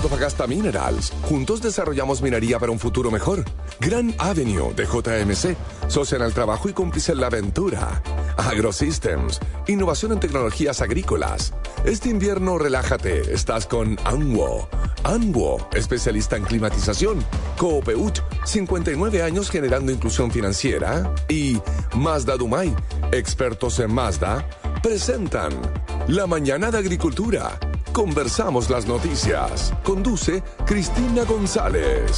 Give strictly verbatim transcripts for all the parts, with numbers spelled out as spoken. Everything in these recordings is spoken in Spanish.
Antofagasta Minerals. Juntos desarrollamos minería para un futuro mejor. Grand Avenue de J M C. Socia en el trabajo y cómplice en la aventura. AgroSystems. Innovación en tecnologías agrícolas. Este invierno relájate. Estás con Anwo. Anwo, especialista en climatización. Coopeut, cincuenta y nueve años generando inclusión financiera. Y Mazda Dumay, expertos en Mazda, presentan La Mañana de Agricultura. Conversamos las noticias. Conduce Cristina González.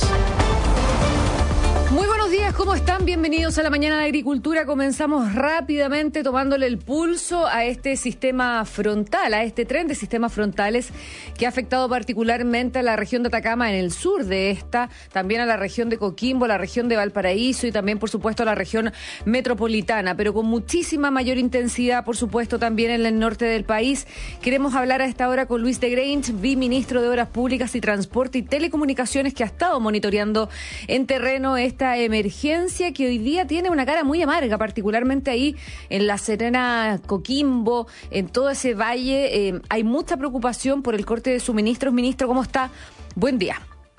Muy buenos días, ¿cómo están? Bienvenidos a La Mañana de Agricultura. Comenzamos rápidamente tomándole el pulso a este sistema frontal, a este tren de sistemas frontales que ha afectado particularmente a la región de Atacama en el sur de esta, también a la región de Coquimbo, la región de Valparaíso y también, por supuesto, a la región metropolitana, pero con muchísima mayor intensidad, por supuesto, también en el norte del país. Queremos hablar a esta hora con Luis de Grange, viceministro de Obras Públicas y Transporte y Telecomunicaciones, que ha estado monitoreando en terreno esta emergencia que hoy día tiene una cara muy amarga, particularmente ahí en La Serena, Coquimbo, en todo ese valle. Eh, hay mucha preocupación por el corte de suministros. Ministro, ¿cómo está? Buen día.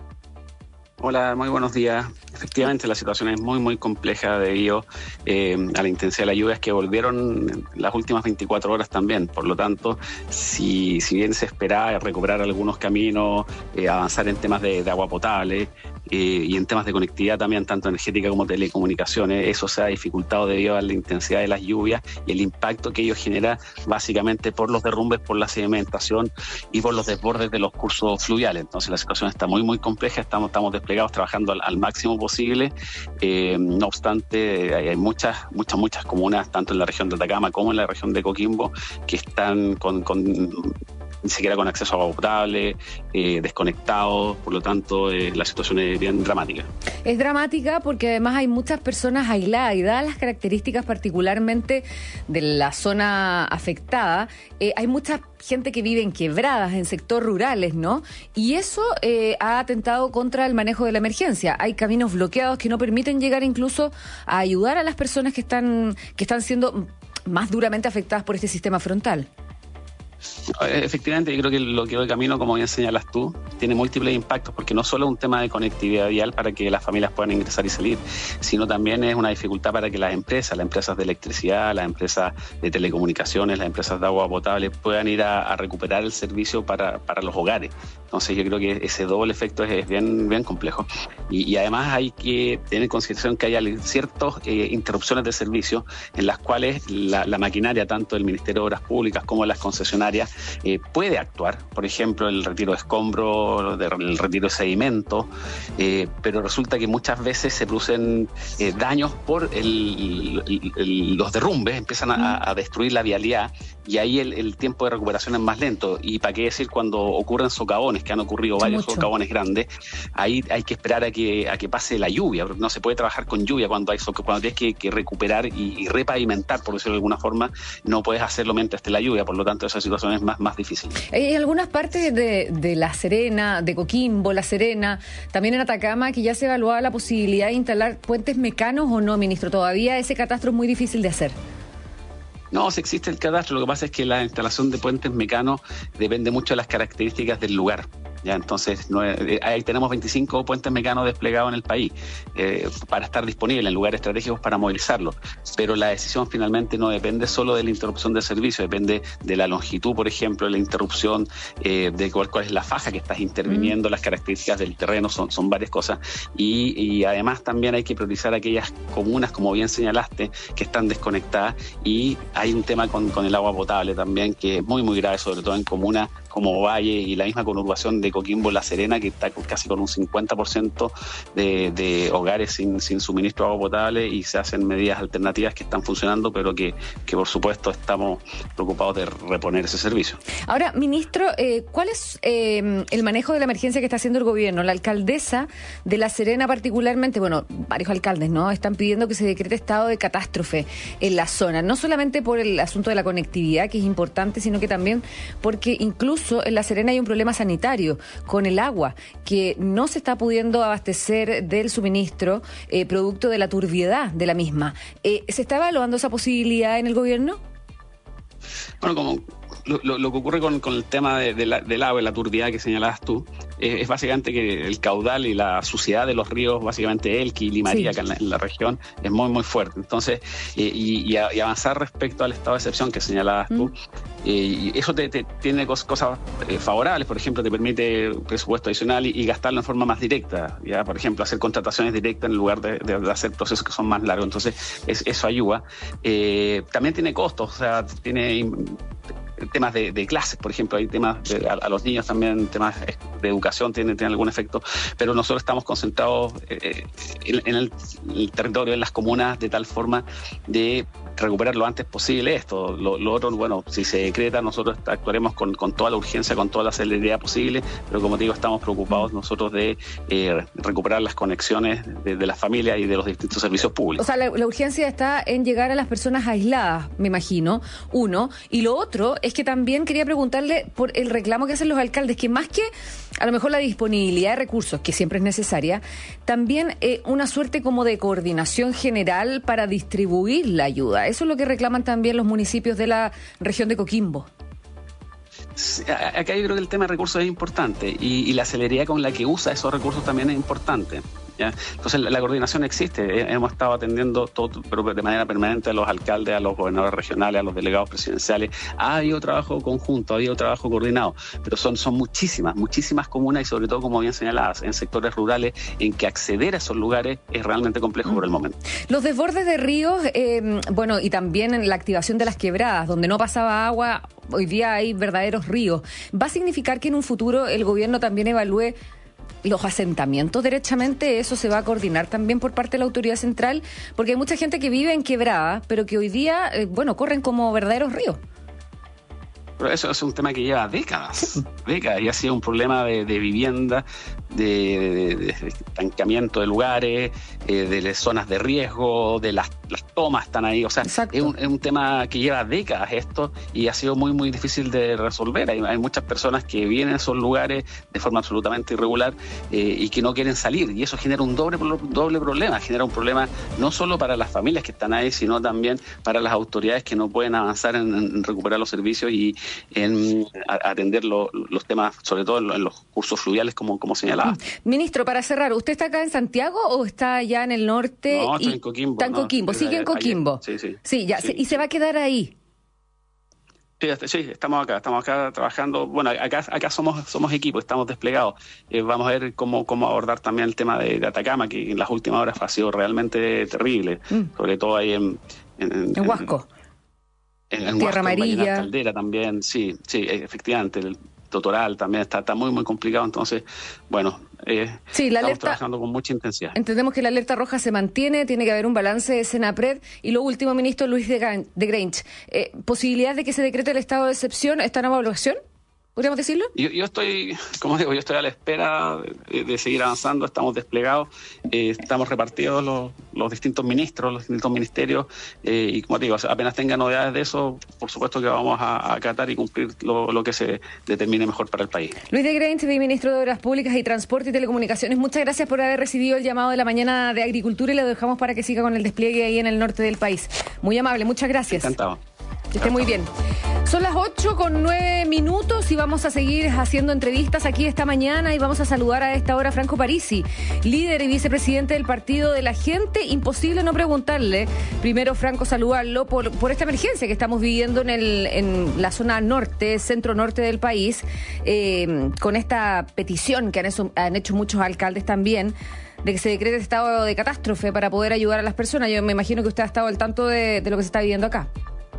Hola, muy buenos días. Efectivamente, la situación es muy, muy compleja debido eh, a la intensidad de las lluvias que volvieron las últimas veinticuatro horas también. Por lo tanto, si, si bien se esperaba recuperar algunos caminos, eh, avanzar en temas de, de agua potable eh, y en temas de conectividad también, tanto energética como telecomunicaciones, eso se ha dificultado debido a la intensidad de las lluvias y el impacto que ello genera básicamente por los derrumbes, por la sedimentación y por los desbordes de los cursos fluviales. Entonces, la situación está muy, muy compleja. Estamos, estamos desplegados trabajando al, al máximo posible. Eh, no obstante, hay, hay muchas, muchas, muchas comunas, tanto en la región de Atacama como en la región de Coquimbo, que están con, con ni siquiera con acceso a agua potable, eh, desconectados. Por lo tanto, eh, la situación es bien dramática. Es dramática porque además hay muchas personas aisladas y dadas las características particularmente de la zona afectada, eh, hay mucha gente que vive en quebradas, en sectores rurales, ¿no? Y eso eh, ha atentado contra el manejo de la emergencia. Hay caminos bloqueados que no permiten llegar incluso a ayudar a las personas que están, que están siendo más duramente afectadas por este sistema frontal. Efectivamente, yo creo que lo que hoy camino, como bien señalas tú, tiene múltiples impactos, porque no solo es un tema de conectividad vial para que las familias puedan ingresar y salir, sino también es una dificultad para que las empresas, las empresas de electricidad, las empresas de telecomunicaciones, las empresas de agua potable puedan ir a, a recuperar el servicio para, para los hogares. Entonces yo creo que ese doble efecto es, es bien, bien complejo. Y, y además hay que tener en consideración que hay ciertas eh, interrupciones de servicio en las cuales la, la maquinaria, tanto del Ministerio de Obras Públicas como las concesionarias, Eh, puede actuar, por ejemplo, el retiro de escombros, el retiro de sedimento, eh, pero resulta que muchas veces se producen eh, daños por el, el, el, los derrumbes, empiezan a, a destruir la vialidad y ahí el, el tiempo de recuperación es más lento. Y para qué decir cuando ocurren socavones, que han ocurrido varios Mucho. socavones grandes, ahí hay que esperar a que, a que pase la lluvia, porque no se puede trabajar con lluvia cuando hay soc- cuando tienes que, que recuperar y, y repavimentar, por decirlo de alguna forma, no puedes hacerlo mientras esté la lluvia. Por lo tanto, esa situación es más, más difícil. Hay algunas partes de, de La Serena, de Coquimbo, La Serena, también en Atacama, que ya se evaluaba la posibilidad de instalar puentes mecanos o no, ministro. Todavía ese catastro es muy difícil de hacer. No, si existe el catastro, lo que pasa es que la instalación de puentes mecanos depende mucho de las características del lugar. Ya, entonces, no, eh, ahí tenemos veinticinco puentes mecanos desplegados en el país eh, para estar disponibles en lugares estratégicos para movilizarlos. Pero la decisión finalmente no depende solo de la interrupción del servicio, depende de la longitud, por ejemplo, de la interrupción, eh, de cuál, cuál es la faja que estás interviniendo, mm. las características del terreno, son, son varias cosas. Y, y además también hay que priorizar aquellas comunas, como bien señalaste, que están desconectadas. Y hay un tema con, con el agua potable también, que es muy, muy grave, sobre todo en comunas como Valle y la misma conurbación de Coquimbo, La Serena, que está casi con un cincuenta por ciento de, de hogares sin, sin suministro de agua potable, y se hacen medidas alternativas que están funcionando, pero que, que por supuesto estamos preocupados de reponer ese servicio. Ahora, ministro, eh, ¿cuál es eh, el manejo de la emergencia que está haciendo el gobierno? La alcaldesa de La Serena particularmente, bueno, varios alcaldes, ¿no?, están pidiendo que se decrete estado de catástrofe en la zona, no solamente por el asunto de la conectividad, que es importante, sino que también porque incluso en La Serena hay un problema sanitario con el agua, que no se está pudiendo abastecer del suministro eh, producto de la turbiedad de la misma. Eh, ¿Se está evaluando esa posibilidad en el gobierno? Bueno, como Lo, lo, lo que ocurre con, con el tema de, de la, del agua y la turbidez que señalabas tú, eh, es básicamente que el caudal y la suciedad de los ríos, básicamente Elqui y Limaría, sí, acá en la, en la región, es muy, muy fuerte. Entonces, eh, y, y, a, y avanzar respecto al estado de excepción que señalabas tú, mm. eh, y eso te, te tiene cos, cosas eh, favorables. Por ejemplo, te permite presupuesto adicional y, y gastarlo en forma más directa. Ya, por ejemplo, hacer contrataciones directas en lugar de, de, de hacer procesos que son más largos. Entonces, es, eso ayuda. Eh, también tiene costos, o sea, tiene temas de, de clases, por ejemplo, hay temas de, a, a los niños también, temas de educación tienen, tienen algún efecto, pero nosotros estamos concentrados eh, en, en, el, en el territorio, en las comunas, de tal forma de recuperar lo antes posible esto. Lo, lo otro, bueno, si se decreta, nosotros actuaremos con, con toda la urgencia, con toda la celeridad posible, pero como te digo, estamos preocupados nosotros de eh, recuperar las conexiones de, de las familias y de los distintos servicios públicos. O sea, la, la urgencia está en llegar a las personas aisladas, me imagino, uno, y lo otro es que también quería preguntarle por el reclamo que hacen los alcaldes, que más que a lo mejor la disponibilidad de recursos, que siempre es necesaria, también eh, una suerte como de coordinación general para distribuir la ayuda. Eso es lo que reclaman también los municipios de la región de Coquimbo. Sí, acá yo creo que el tema de recursos es importante y, y la celeridad con la que usa esos recursos también es importante. ¿Ya? Entonces la, la coordinación existe, hemos estado atendiendo todo, pero de manera permanente a los alcaldes, a los gobernadores regionales, a los delegados presidenciales. Ha habido trabajo conjunto, ha habido trabajo coordinado, pero son, son muchísimas, muchísimas comunas y sobre todo, como bien señaladas, en sectores rurales en que acceder a esos lugares es realmente complejo mm. por el momento. Los desbordes de ríos, eh, bueno, y también en la activación de las quebradas, donde no pasaba agua, hoy día hay verdaderos ríos. ¿Va a significar que en un futuro el gobierno también evalúe los asentamientos derechamente? ¿Eso se va a coordinar también por parte de la autoridad central? Porque hay mucha gente que vive en quebrada, pero que hoy día, eh, bueno, corren como verdaderos ríos. Pero eso es un tema que lleva décadas, décadas, y ha sido un problema de, de vivienda, de, de, de, de estancamiento de lugares, eh, de las zonas de riesgo, de las, las tomas están ahí. O sea, es un, es un tema que lleva décadas esto y ha sido muy, muy difícil de resolver. Hay, hay muchas personas que vienen a esos lugares de forma absolutamente irregular eh, y que no quieren salir, y eso genera un doble, doble problema, genera un problema no solo para las familias que están ahí, sino también para las autoridades que no pueden avanzar en, en recuperar los servicios y en atender lo, los temas, sobre todo en los cursos fluviales, como, como señalaba. Ministro, para cerrar, ¿usted está acá en Santiago o está allá en el norte? No, estoy y... en Coquimbo. Está en no, Coquimbo, sigue en Coquimbo. Ayer. Sí, sí. Sí, ya, sí. ¿y se va a quedar ahí? Sí, sí, estamos acá, estamos acá trabajando. Bueno, acá acá somos somos equipo, estamos desplegados. Eh, vamos a ver cómo cómo abordar también el tema de, de Atacama, que en las últimas horas ha sido realmente terrible, mm. sobre todo ahí en... En, en, en Huasco. En, en Tierra Huasco, Amarilla. En Caldera también, sí, sí, efectivamente. El Totoral también está, está muy, muy complicado. Entonces, bueno, eh, sí, la estamos alerta, trabajando con mucha intensidad. Entendemos que la alerta roja se mantiene, tiene que haber un balance de Senapred. Y lo último, ministro Luis de, Gan, de Grange, eh, ¿posibilidad de que se decrete el estado de excepción? ¿Está en evaluación? ¿Podríamos decirlo? Yo, yo estoy, como digo, yo estoy a la espera de, de seguir avanzando, estamos desplegados, eh, estamos repartidos los, los distintos ministros, los distintos ministerios, eh, y como digo, apenas tenga novedades de eso, por supuesto que vamos a, a acatar y cumplir lo, lo que se determine mejor para el país. Luis de Grange, ministro de Obras Públicas y Transporte y Telecomunicaciones, muchas gracias por haber recibido el llamado de la mañana de Agricultura y lo dejamos para que siga con el despliegue ahí en el norte del país. Muy amable, muchas gracias. Encantado. Que esté muy bien. Son las ocho con nueve minutos y vamos a seguir haciendo entrevistas aquí esta mañana y vamos a saludar a esta hora a Franco Parisi, líder y vicepresidente del Partido de la Gente. Imposible no preguntarle, primero Franco, saludarlo por, por esta emergencia que estamos viviendo en, el, en la zona norte, centro-norte del país, eh, con esta petición que han hecho, han hecho muchos alcaldes también, de que se decrete estado de catástrofe para poder ayudar a las personas. Yo me imagino que usted ha estado al tanto de, de lo que se está viviendo acá.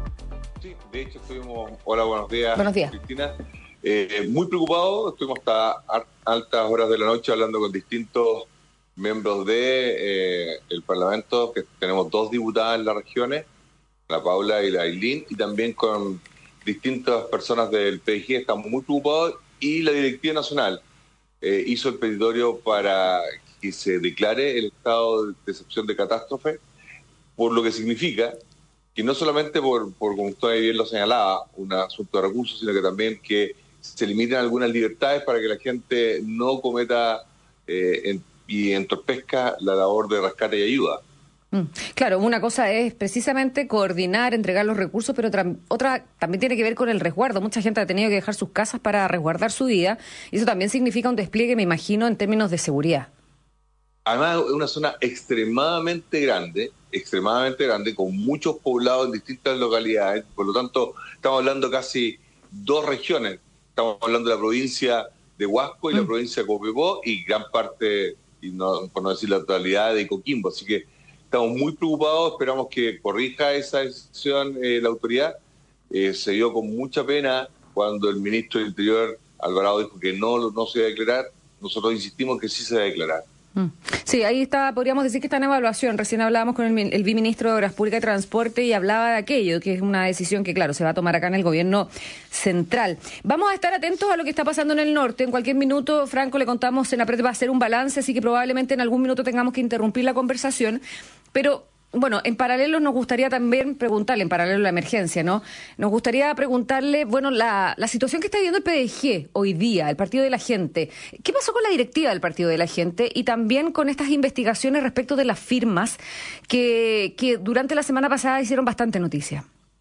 De hecho, estuvimos... Hola, buenos días, buenos días. Cristina. Eh, muy preocupados, estuvimos hasta altas horas de la noche hablando con distintos miembros de eh, el Parlamento, que tenemos dos diputadas en las regiones, la Paula y la Ailín, y también con distintas personas del P I G. Estamos muy preocupados y la Directiva Nacional eh, hizo el petitorio para que se declare el estado de excepción de catástrofe, por lo que significa que no solamente por, por, como usted bien lo señalaba, un asunto de recursos, sino que también que se limiten algunas libertades para que la gente no cometa eh, en, y entorpezca la labor de rescate y ayuda. Claro, una cosa es precisamente coordinar, entregar los recursos, pero otra, otra también tiene que ver con el resguardo. Mucha gente ha tenido que dejar sus casas para resguardar su vida, y eso también significa un despliegue, me imagino, en términos de seguridad. Además, es una zona extremadamente grande, extremadamente grande, con muchos poblados en distintas localidades. Por lo tanto, estamos hablando casi dos regiones. Estamos hablando de la provincia de Huasco y mm. la provincia de Copiapó, y gran parte, y no, por no decir la totalidad, de Coquimbo. Así que estamos muy preocupados, esperamos que corrija esa decisión eh, la autoridad. Eh, se dio con mucha pena cuando el ministro del Interior, Alvarado, dijo que no, no se iba a declarar. Nosotros insistimos que sí se va a declarar. Sí, ahí está, podríamos decir que está en evaluación. Recién hablábamos con el, el viceministro de Obras Públicas y Transporte y hablaba de aquello, que es una decisión que, claro, se va a tomar acá en el gobierno central. Vamos a estar atentos a lo que está pasando en el norte. En cualquier minuto, Franco, le contamos, Senapred va a hacer un balance, así que probablemente en algún minuto tengamos que interrumpir la conversación. Pero, bueno, en paralelo nos gustaría también preguntarle, en paralelo a la emergencia, ¿no? Nos gustaría preguntarle, bueno, la, la situación que está viviendo el P D G hoy día, el Partido de la Gente. ¿Qué pasó con la directiva del Partido de la Gente? Y también con estas investigaciones respecto de las firmas que, que durante la semana pasada hicieron bastante noticia.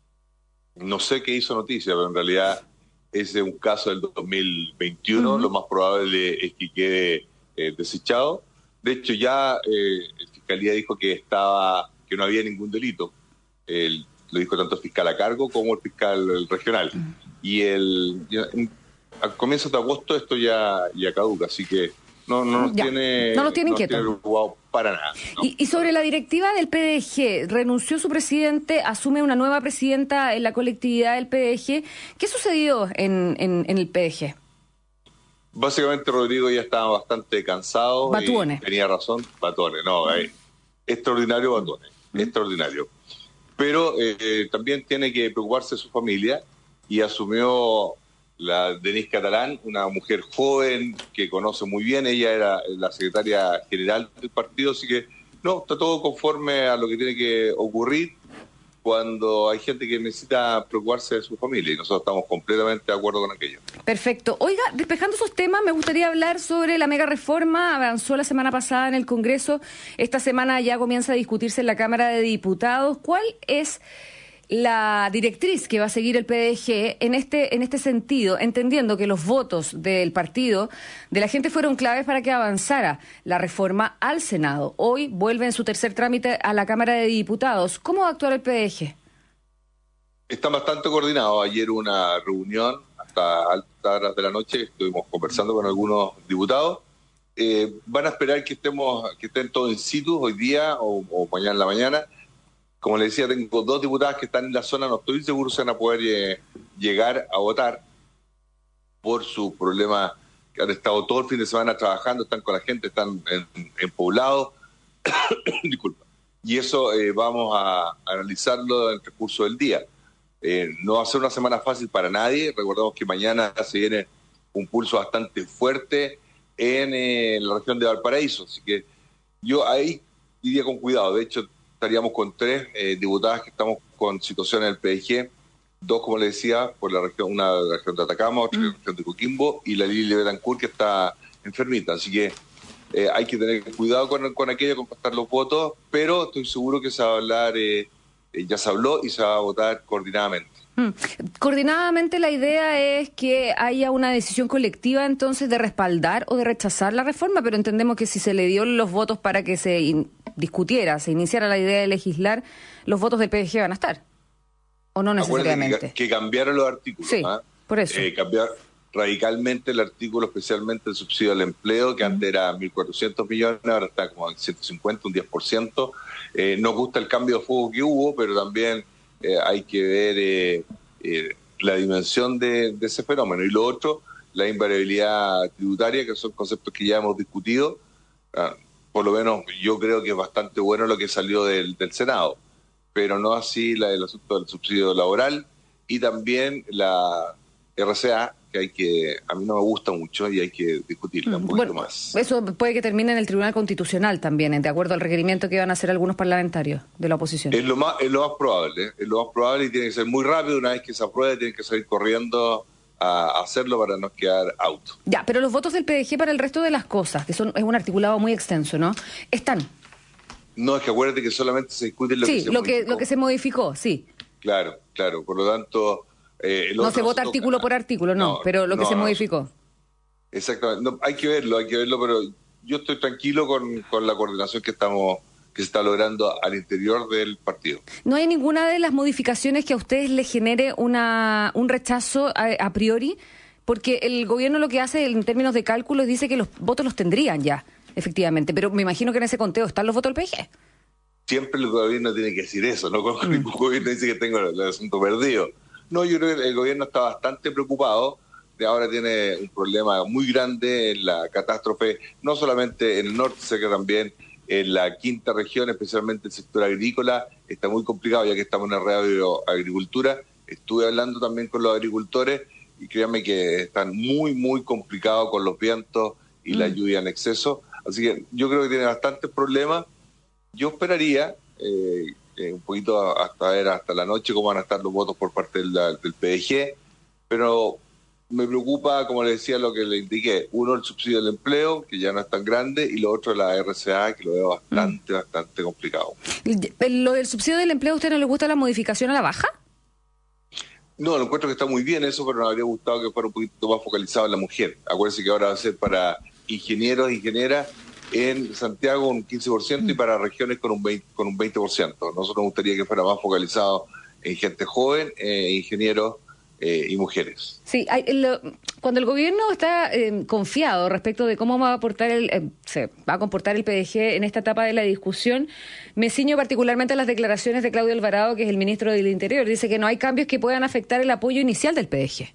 No sé qué hizo noticia, pero en realidad ese es un caso del dos mil veintiuno. Uh-huh. Lo más probable es que quede eh, desechado. De hecho, ya eh, la Fiscalía dijo que estaba... que no había ningún delito. El, lo dijo tanto el fiscal a cargo como el fiscal el regional. Uh-huh. Y el ya, en, al comienzo de agosto esto ya, ya caduca, así que no, no nos ya. tiene no nos tiene inquietos no para nada. ¿No? Y, y sobre la directiva del P D G, renunció su presidente, asume una nueva presidenta en la colectividad del P D G. ¿Qué sucedió en, en, en el P D G? Básicamente Rodrigo ya estaba bastante cansado. Batuones. Y tenía razón, batones, no, eh, extraordinario batones. Extraordinario. Pero eh, también tiene que preocuparse de su familia, y asumió la Denise Catalán, una mujer joven que conoce muy bien. Ella era la secretaria general del partido, así que no, está todo conforme a lo que tiene que ocurrir cuando hay gente que necesita preocuparse de su familia, y nosotros estamos completamente de acuerdo con aquello. Perfecto. Oiga, despejando esos temas, me gustaría hablar sobre la mega reforma. Avanzó la semana pasada en el Congreso, esta semana ya comienza a discutirse en la Cámara de Diputados. ¿Cuál es la directriz que va a seguir el P D G en este en este sentido, entendiendo que los votos del partido de la gente fueron claves para que avanzara la reforma al Senado? Hoy vuelve en su tercer trámite a la Cámara de Diputados. ¿Cómo va a actuar el P D G? Están bastante coordinados. Ayer una reunión hasta altas horas de la noche, estuvimos conversando con algunos diputados. Eh, van a esperar que estemos que estén todos in situ hoy día o, o mañana en la mañana. Como les decía, tengo dos diputadas que están en la zona, no estoy seguro si van a poder eh, llegar a votar por sus problemas, que han estado todo el fin de semana trabajando, están con la gente, están en, en poblado. Disculpa. Y eso eh, vamos a analizarlo en el transcurso del día. Eh, no va a ser una semana fácil para nadie. Recordemos que mañana se viene un pulso bastante fuerte en eh, la región de Valparaíso, así que yo ahí iría con cuidado. De hecho, estaríamos con tres eh, diputadas que estamos con situación en el P D G, dos, como le decía, por la región, una de la región de Atacama, otra de la región de Coquimbo, y la Lili Betancourt, que está enfermita. Así que eh, hay que tener cuidado con, con aquello, con pasar los votos, pero estoy seguro que se va a hablar, eh, eh, ya se habló y se va a votar coordinadamente. Mm. Coordinadamente la idea es que haya una decisión colectiva entonces de respaldar o de rechazar la reforma, pero entendemos que si se le dio los votos para que se in- discutiera, se iniciara la idea de legislar, los votos del P D G van a estar, ¿o no necesariamente? Que, que cambiaron los artículos. Sí, ¿eh? por eso. Eh, cambiar radicalmente el artículo, especialmente el subsidio al empleo, que uh-huh. antes era mil cuatrocientos millones, ahora está como en ciento cincuenta, un diez por ciento. Eh, nos gusta el cambio de fuego que hubo, pero también eh, hay que ver eh, eh, la dimensión de, de ese fenómeno. Y lo otro, la invariabilidad tributaria, que son conceptos que ya hemos discutido. Ah, por lo menos yo creo que es bastante bueno lo que salió del, del Senado, pero no así la, el asunto del subsidio laboral y también la R C A, que hay que, a mí no me gusta mucho y hay que discutirla un poquito bueno, más. Eso puede que termine en el Tribunal Constitucional también, de acuerdo al requerimiento que van a hacer algunos parlamentarios de la oposición. Es lo más, es lo más probable, ¿eh? es lo más probable y tiene que ser muy rápido. Una vez que se apruebe, tienen que salir corriendo a hacerlo para no quedar out. Ya, pero los votos del P D G para el resto de las cosas, que son es un articulado muy extenso, ¿no? Están. No, es que acuérdate que solamente se discute lo sí, que se lo que, modificó. lo que se modificó, sí. Claro, claro, por lo tanto... Eh, el no otro se vota toca. artículo por artículo, no, no pero lo que no, se no, modificó. Exactamente, no, hay que verlo, hay que verlo, pero yo estoy tranquilo con, con la coordinación que estamos que se está logrando al interior del partido. ¿No hay ninguna de las modificaciones que a ustedes les genere una un rechazo a, a priori? Porque el gobierno lo que hace en términos de cálculos dice que los votos los tendrían ya, efectivamente, pero me imagino que en ese conteo están los votos del P G. Siempre el gobierno tiene que decir eso, no con ningún gobierno dice que tengo el, el asunto perdido. No, yo creo que el gobierno está bastante preocupado, de ahora tiene un problema muy grande en la catástrofe, no solamente en el norte, sé que también en la quinta región, especialmente el sector agrícola, está muy complicado ya que estamos en la radio agricultura. Estuve hablando también con los agricultores y créanme que están muy, muy complicados con los vientos y mm. la lluvia en exceso. Así que yo creo que tiene bastantes problemas. Yo esperaría eh, eh, un poquito hasta ver hasta la noche cómo van a estar los votos por parte del, del P D G, pero me preocupa, como le decía, lo que le indiqué. Uno, el subsidio del empleo, que ya no es tan grande, y lo otro, la R C A, que lo veo bastante, mm. bastante complicado. ¿Lo del subsidio del empleo a usted no le gusta la modificación a la baja? No, lo encuentro que está muy bien eso, pero nos habría gustado que fuera un poquito más focalizado en la mujer. Acuérdense que ahora va a ser para ingenieros e ingenieras en Santiago un quince por ciento mm. y para regiones con un veinte, con un veinte por ciento. Nosotros nos gustaría que fuera más focalizado en gente joven, eh, ingenieros, Eh, y mujeres. Sí, hay, lo, cuando el gobierno está eh, confiado respecto de cómo va a aportar el, eh, se va a comportar el P D G en esta etapa de la discusión, me ciño particularmente a las declaraciones de Claudio Alvarado, que es el ministro del Interior. Dice que no hay cambios que puedan afectar el apoyo inicial del P D G.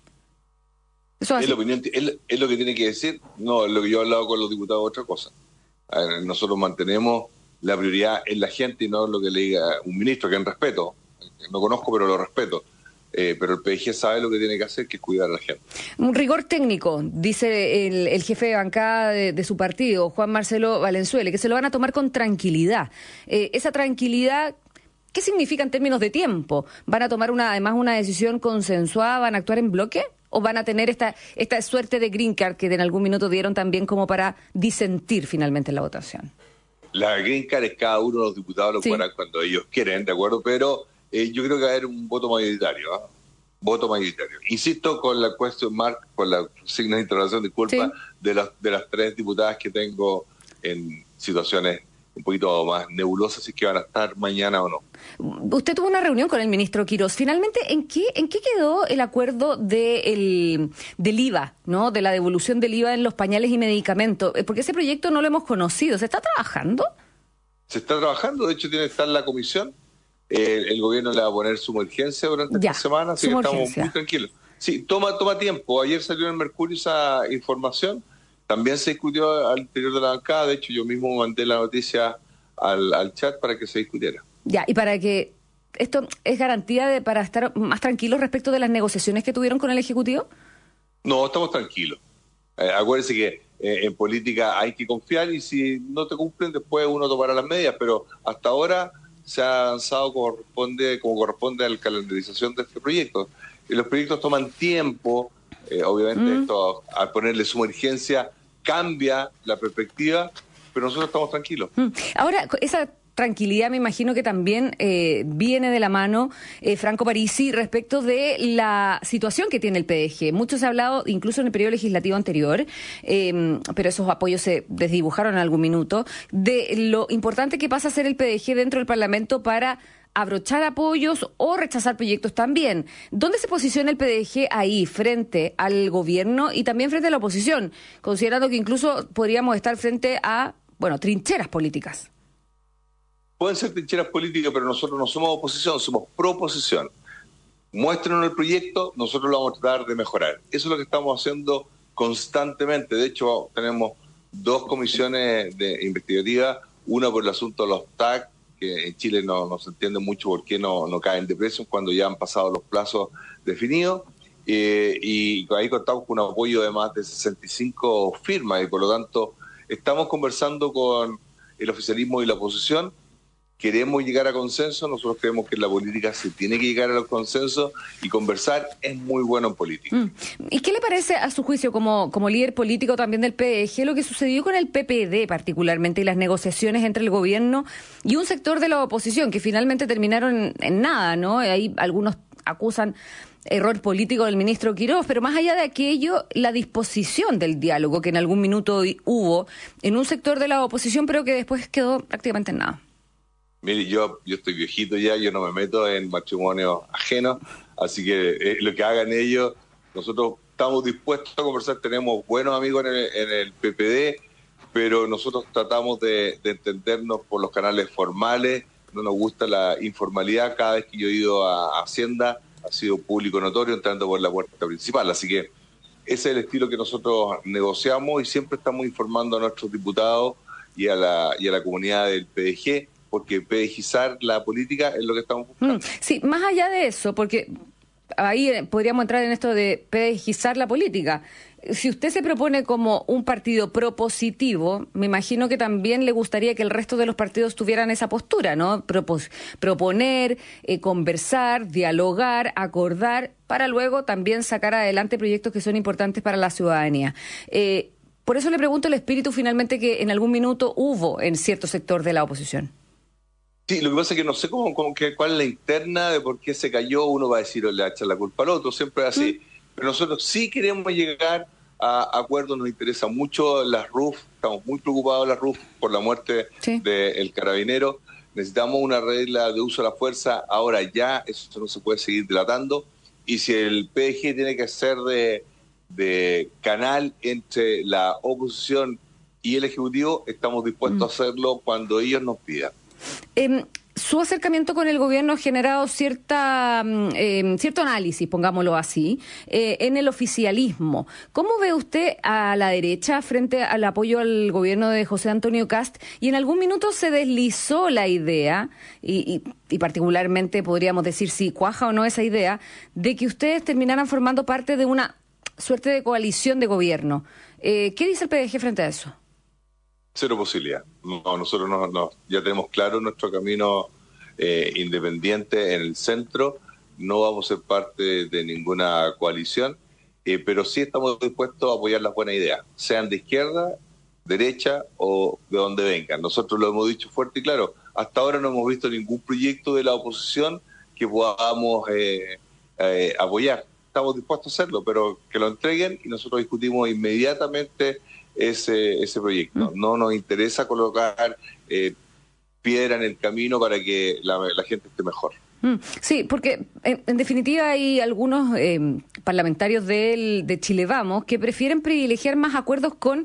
¿Eso es, ¿Es, la opinión, es, es lo que tiene que decir? No, es lo que yo he hablado con los diputados, otra cosa. Ver, nosotros mantenemos la prioridad en la gente y no lo que le diga un ministro, que en respeto, no conozco pero lo respeto. Eh, pero el P D G sabe lo que tiene que hacer, que es cuidar a la gente. Un rigor técnico, dice el, el jefe de bancada de, de su partido, Juan Marcelo Valenzuela, que se lo van a tomar con tranquilidad. Eh, esa tranquilidad, ¿qué significa en términos de tiempo? ¿Van a tomar una además una decisión consensuada? ¿Van a actuar en bloque? ¿O van a tener esta, esta suerte de green card que en algún minuto dieron también como para disentir finalmente en la votación? La green card es cada uno de los diputados lo sí. harán cuando ellos quieren, ¿de acuerdo? Pero Eh, yo creo que va a haber un voto mayoritario, ¿eh? Voto mayoritario. Insisto con la question mark, con la signo de interrogación, disculpa, sí. de, las, de las tres diputadas que tengo en situaciones un poquito más nebulosas, si es que van a estar mañana o no. Usted tuvo una reunión con el ministro Quirós. Finalmente, ¿en qué en qué quedó el acuerdo de el, del I V A, ¿no? De la devolución del I V A en los pañales y medicamentos? Porque ese proyecto no lo hemos conocido. ¿Se está trabajando? Se está trabajando, de hecho tiene que estar en la comisión. Eh, el gobierno le va a poner su emergencia durante ya, esta semana, así que estamos muy tranquilos. Sí, toma toma tiempo. Ayer salió en el Mercurio esa información. También se discutió al interior de la bancada. De hecho, yo mismo mandé la noticia al, al chat para que se discutiera. Ya, y para que esto es garantía de para estar más tranquilos respecto de las negociaciones que tuvieron con el Ejecutivo. No, estamos tranquilos. Eh, acuérdense que eh, en política hay que confiar y si no te cumplen, después uno tomará las medidas. Pero hasta ahora se ha avanzado como corresponde, como corresponde a la calendarización de este proyecto. Y los proyectos toman tiempo, eh, obviamente mm. esto al ponerle suma urgencia cambia la perspectiva, pero nosotros estamos tranquilos. Mm. Ahora, esa tranquilidad me imagino que también eh, viene de la mano, eh, Franco Parisi, respecto de la situación que tiene el P D G. Mucho se ha hablado, incluso en el periodo legislativo anterior, eh, pero esos apoyos se desdibujaron en algún minuto, de lo importante que pasa a ser el P D G dentro del Parlamento para abrochar apoyos o rechazar proyectos también. ¿Dónde se posiciona el P D G ahí, frente al gobierno y también frente a la oposición? Considerando que incluso podríamos estar frente a, bueno, trincheras políticas. Pueden ser trincheras políticas, pero nosotros no somos oposición, somos proposición. Muéstrenos el proyecto, nosotros lo vamos a tratar de mejorar. Eso es lo que estamos haciendo constantemente. De hecho, tenemos dos comisiones de investigativas, una por el asunto de los T A C, que en Chile no, no se entiende mucho por qué no, no caen de precio cuando ya han pasado los plazos definidos, eh, y ahí contamos con un apoyo de más de sesenta y cinco firmas, y por lo tanto estamos conversando con el oficialismo y la oposición. queremos llegar a consenso, nosotros creemos que en la política se tiene que llegar a los consensos y conversar es muy bueno en política. Mm. ¿Y qué le parece a su juicio como, como líder político también del P D G lo que sucedió con el P P D particularmente y las negociaciones entre el gobierno y un sector de la oposición que finalmente terminaron en, en nada, ¿no? Ahí algunos acusan error político del ministro Quirós, pero más allá de aquello, la disposición del diálogo que en algún minuto hubo en un sector de la oposición, pero que después quedó prácticamente en nada. Mire, yo, yo estoy viejito ya, yo no me meto en matrimonios ajenos, así que eh, lo que hagan ellos, nosotros estamos dispuestos a conversar, tenemos buenos amigos en el, en el P P D, pero nosotros tratamos de, de entendernos por los canales formales, no nos gusta la informalidad, cada vez que yo he ido a Hacienda ha sido público notorio entrando por la puerta principal, así que ese es el estilo que nosotros negociamos y siempre estamos informando a nuestros diputados y a la, y a la comunidad del P D G, porque pedagogizar la política es lo que estamos buscando. Mm, sí, más allá de eso, porque ahí podríamos entrar en esto de pedagogizar la política. Si usted se propone como un partido propositivo, me imagino que también le gustaría que el resto de los partidos tuvieran esa postura, ¿no? Propos- proponer, eh, conversar, dialogar, acordar, para luego también sacar adelante proyectos que son importantes para la ciudadanía. Eh, por eso le pregunto el espíritu finalmente que en algún minuto hubo en cierto sector de la oposición. Sí, lo que pasa es que no sé cómo, cómo que, cuál es la interna de por qué se cayó, uno va a decir o le va a echar la culpa al otro, siempre es así. Mm. Pero nosotros sí queremos llegar a acuerdos, nos interesa mucho las R U F, estamos muy preocupados las R U F por la muerte sí. del carabinero, necesitamos una regla de uso de la fuerza, ahora ya, eso no se puede seguir dilatando, y si el P D G tiene que ser de, de canal entre la oposición y el Ejecutivo, estamos dispuestos mm. a hacerlo cuando ellos nos pidan. Eh, su acercamiento con el gobierno ha generado cierta eh, cierto análisis, pongámoslo así, eh, en el oficialismo. ¿Cómo ve usted a la derecha frente al apoyo al gobierno de José Antonio Kast? Y en algún minuto se deslizó la idea, y, y, y particularmente podríamos decir si cuaja o no esa idea, de que ustedes terminaran formando parte de una suerte de coalición de gobierno. Eh, ¿Qué dice el P D G frente a eso? Cero posibilidad. No, nosotros no, no, ya tenemos claro nuestro camino eh, independiente en el centro, no vamos a ser parte de ninguna coalición, eh, pero sí estamos dispuestos a apoyar las buenas ideas, sean de izquierda, derecha o de donde vengan. Nosotros lo hemos dicho fuerte y claro, hasta ahora no hemos visto ningún proyecto de la oposición que podamos eh, eh, apoyar. Estamos dispuestos a hacerlo, pero que lo entreguen y nosotros discutimos inmediatamente ese ese proyecto. No nos interesa colocar eh, piedra en el camino para que la, la gente esté mejor. Sí, porque en, en definitiva hay algunos eh, parlamentarios del, de Chile Vamos que prefieren privilegiar más acuerdos con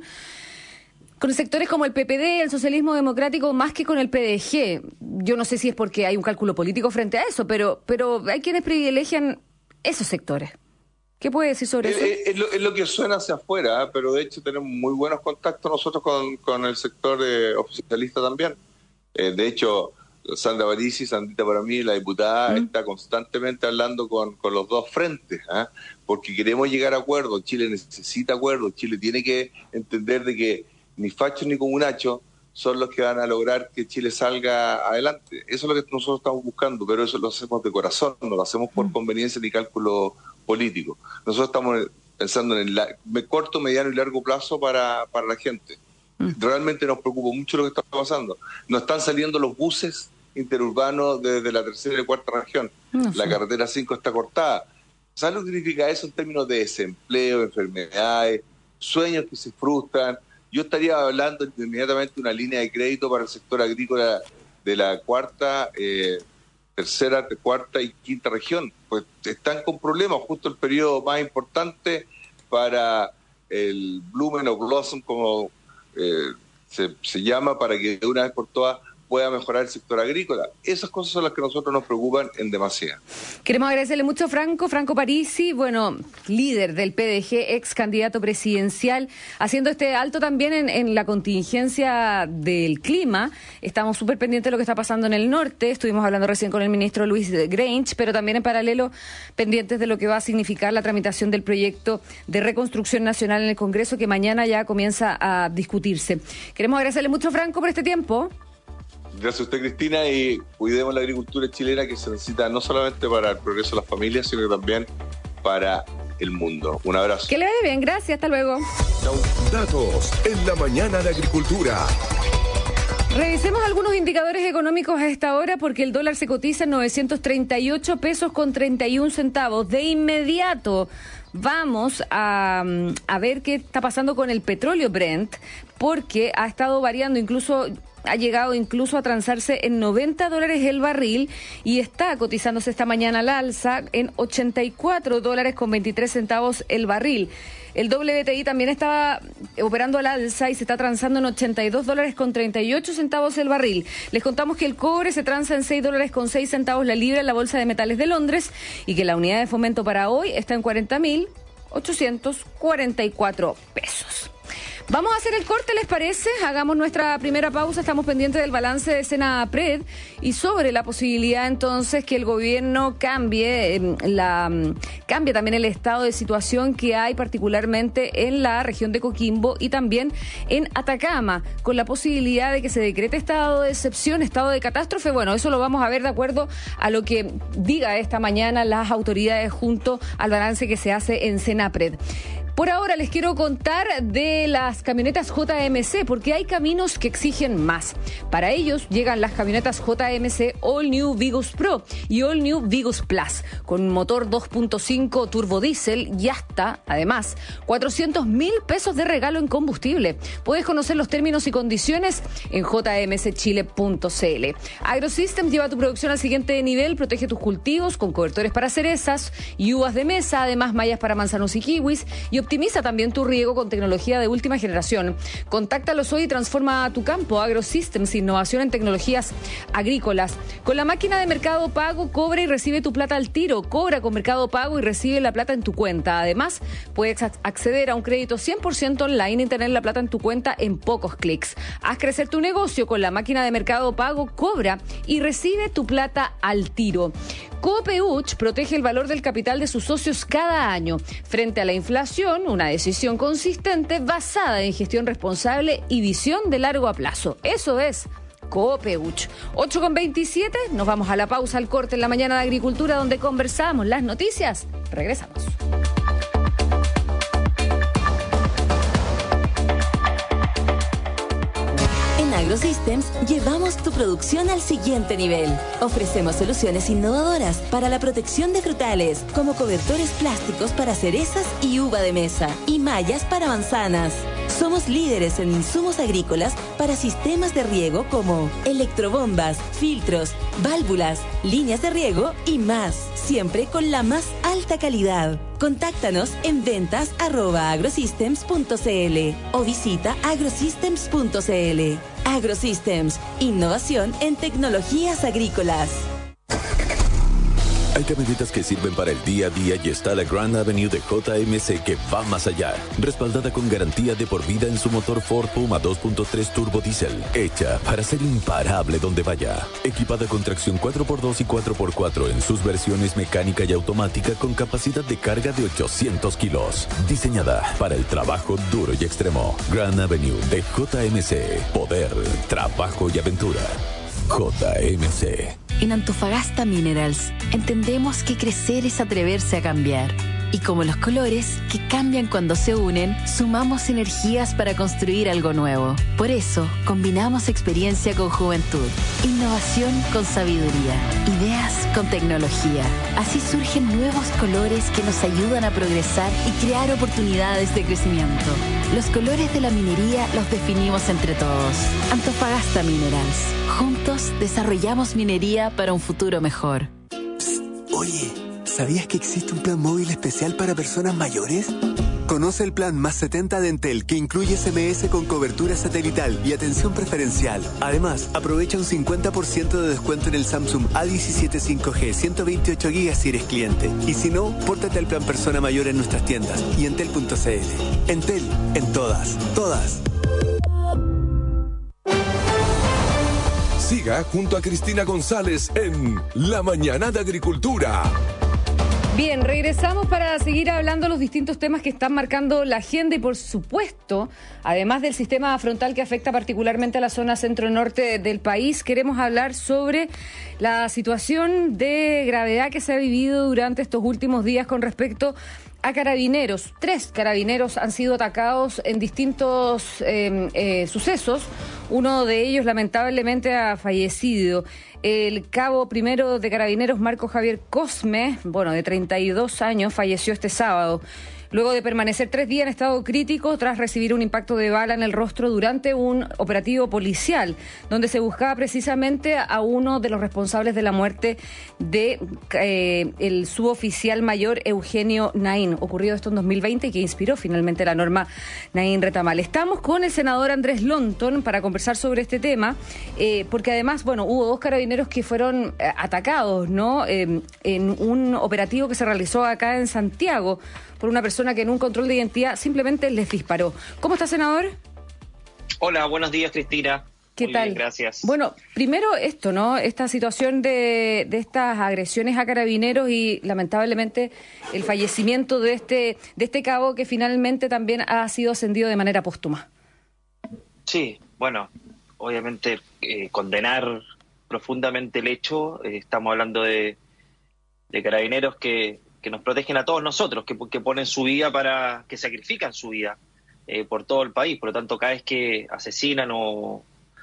con sectores como el P P D, el socialismo democrático, más que con el P D G. Yo no sé si es porque hay un cálculo político frente a eso, pero pero hay quienes privilegian esos sectores. ¿Qué puede decir sobre es, eso? Es, es, lo, es lo que suena hacia afuera, ¿eh? Pero de hecho tenemos muy buenos contactos nosotros con, con el sector eh, oficialista también. Eh, de hecho, Sandra Parisi, Sandita para mí, la diputada, ¿Mm? está constantemente hablando con, con los dos frentes, ¿eh? Porque queremos llegar a acuerdos. Chile necesita acuerdos. Chile tiene que entender de que ni fachos ni comunachos son los que van a lograr que Chile salga adelante. Eso es lo que nosotros estamos buscando, pero eso lo hacemos de corazón, no lo hacemos por conveniencia ni cálculo político. Nosotros estamos pensando en el corto, mediano y largo plazo para, para la gente. Realmente nos preocupa mucho lo que está pasando. Nos están saliendo los buses interurbanos desde la tercera y cuarta región. No sé. La carretera cinco está cortada. ¿Sabes lo que significa eso en términos de desempleo, enfermedades, sueños que se frustran? Yo estaría hablando inmediatamente de una línea de crédito para el sector agrícola de la cuarta, eh, tercera, cuarta y quinta región. Pues están con problemas, justo el periodo más importante para el Blumen o Blossom, como eh, se, se llama, para que de una vez por todas pueda mejorar el sector agrícola. Esas cosas son las que a nosotros nos preocupan en demasía. Queremos agradecerle mucho a Franco, Franco Parisi, bueno, líder del P D G, ex candidato presidencial, haciendo este alto también en, en la contingencia del clima. Estamos súper pendientes de lo que está pasando en el norte, estuvimos hablando recién con el ministro Luis Grange, pero también en paralelo pendientes de lo que va a significar la tramitación del proyecto de reconstrucción nacional en el Congreso, que mañana ya comienza a discutirse. Queremos agradecerle mucho a Franco por este tiempo. Gracias a usted, Cristina, y cuidemos la agricultura chilena, que se necesita no solamente para el progreso de las familias, sino también para el mundo. Un abrazo. Que le vaya bien, gracias, hasta luego. Datos en la mañana de agricultura. Revisemos algunos indicadores económicos a esta hora porque el dólar se cotiza en novecientos treinta y ocho pesos con treinta y un centavos. De inmediato vamos a, a ver qué está pasando con el petróleo Brent, porque ha estado variando, incluso ha llegado incluso a transarse en noventa dólares el barril y está cotizándose esta mañana al alza en ochenta y cuatro dólares con veintitrés centavos el barril. El W T I también está operando al alza y se está transando en ochenta y dos dólares con treinta y ocho centavos el barril. Les contamos que el cobre se transa en seis dólares con seis centavos la libra en la Bolsa de Metales de Londres y que la unidad de fomento para hoy está en cuarenta mil ochocientos cuarenta y cuatro pesos. Vamos a hacer el corte, ¿les parece? Hagamos nuestra primera pausa, estamos pendientes del balance de Senapred y sobre la posibilidad entonces que el gobierno cambie eh, la cambie también el estado de situación que hay particularmente en la región de Coquimbo y también en Atacama, con la posibilidad de que se decrete estado de excepción, estado de catástrofe. Bueno, eso lo vamos a ver de acuerdo a lo que diga esta mañana las autoridades junto al balance que se hace en Senapred. Por ahora les quiero contar de las camionetas J M C, porque hay caminos que exigen más. Para ellos llegan las camionetas J M C All New Vigus Pro y All New Vigus Plus, con un motor dos punto cinco turbo diésel y hasta, además, cuatrocientos mil pesos de regalo en combustible. Puedes conocer los términos y condiciones en j m c chile punto c l. AgroSystems lleva tu producción al siguiente nivel, protege tus cultivos con cobertores para cerezas y uvas de mesa, además mallas para manzanos y kiwis, y optimiza también tu riego con tecnología de última generación. Contáctalos hoy y transforma tu campo. AgroSystems, innovación en tecnologías agrícolas. Con la máquina de Mercado Pago, cobra y recibe tu plata al tiro. Cobra con Mercado Pago y recibe la plata en tu cuenta. Además, puedes acceder a un crédito cien por ciento online y tener la plata en tu cuenta en pocos clics. Haz crecer tu negocio con la máquina de Mercado Pago, cobra y recibe tu plata al tiro. Copeuch protege el valor del capital de sus socios cada año. Frente a la inflación, una decisión consistente basada en gestión responsable y visión de largo plazo. Eso es Copeuch. ocho con veintisiete, nos vamos a la pausa, al corte en la mañana de Agricultura, donde conversamos las noticias. Regresamos. AgroSystems llevamos tu producción al siguiente nivel. Ofrecemos soluciones innovadoras para la protección de frutales, como cobertores plásticos para cerezas y uva de mesa, y mallas para manzanas. Somos líderes en insumos agrícolas para sistemas de riego como electrobombas, filtros, válvulas, líneas de riego y más, siempre con la más alta calidad. Contáctanos en ventas arroba agrosystems punto c l o visita agrosystems punto c l. AgroSystems, innovación en tecnologías agrícolas. Hay camionetas que sirven para el día a día y está la Grand Avenue de J M C que va más allá. Respaldada con garantía de por vida en su motor Ford Puma dos punto tres turbo diésel. Hecha para ser imparable donde vaya. Equipada con tracción cuatro por dos y cuatro por cuatro en sus versiones mecánica y automática con capacidad de carga de ochocientos kilos. Diseñada para el trabajo duro y extremo. Grand Avenue de J M C. Poder, trabajo y aventura. J M C. En Antofagasta Minerals entendemos que crecer es atreverse a cambiar. Y como los colores, que cambian cuando se unen, sumamos energías para construir algo nuevo. Por eso, combinamos experiencia con juventud, innovación con sabiduría, ideas con tecnología. Así surgen nuevos colores que nos ayudan a progresar y crear oportunidades de crecimiento. Los colores de la minería los definimos entre todos. Antofagasta Minerals. Juntos desarrollamos minería para un futuro mejor. Psst, oye, ¿sabías que existe un plan móvil especial para personas mayores? Conoce el plan Más setenta de Entel, que incluye S M S con cobertura satelital y atención preferencial. Además, aprovecha un cincuenta por ciento de descuento en el Samsung A diecisiete cinco G ciento veintiocho gigas si eres cliente. Y si no, pórtate al plan Persona Mayor en nuestras tiendas y entel punto c l. Entel, en todas, todas. Siga junto a Cristina González en La Mañana de Agricultura. Bien, regresamos para seguir hablando de los distintos temas que están marcando la agenda y, por supuesto, además del sistema frontal que afecta particularmente a la zona centro-norte del país, queremos hablar sobre la situación de gravedad que se ha vivido durante estos últimos días con respecto a carabineros. Tres carabineros han sido atacados en distintos eh, eh, sucesos. Uno de ellos lamentablemente ha fallecido. El cabo primero de carabineros, Marco Javier Cosme, bueno, de treinta y dos años, falleció este sábado, luego de permanecer tres días en estado crítico tras recibir un impacto de bala en el rostro durante un operativo policial, donde se buscaba precisamente a uno de los responsables de la muerte de eh, el suboficial mayor Eugenio Naín. Ocurrido esto en dos mil veinte y que inspiró finalmente la norma Naín Retamal. Estamos con el senador Andrés Lonton para conversar sobre este tema, eh, porque además, bueno, hubo dos carabineros que fueron eh, atacados, ¿no? Eh, en un operativo que se realizó acá en Santiago por una persona que en un control de identidad simplemente les disparó. ¿Cómo está, senador? Hola, buenos días, Cristina. ¿Qué Muy tal? Bien, gracias. Bueno, primero esto, ¿no? Esta situación de, de estas agresiones a carabineros y lamentablemente el fallecimiento de este, de este cabo que finalmente también ha sido ascendido de manera póstuma. Sí, bueno, obviamente eh, condenar profundamente el hecho. Eh, estamos hablando de, de carabineros que... que nos protegen a todos nosotros, que, que ponen su vida para, que sacrifican su vida eh, por todo el país. Por lo tanto, cada vez que asesinan o,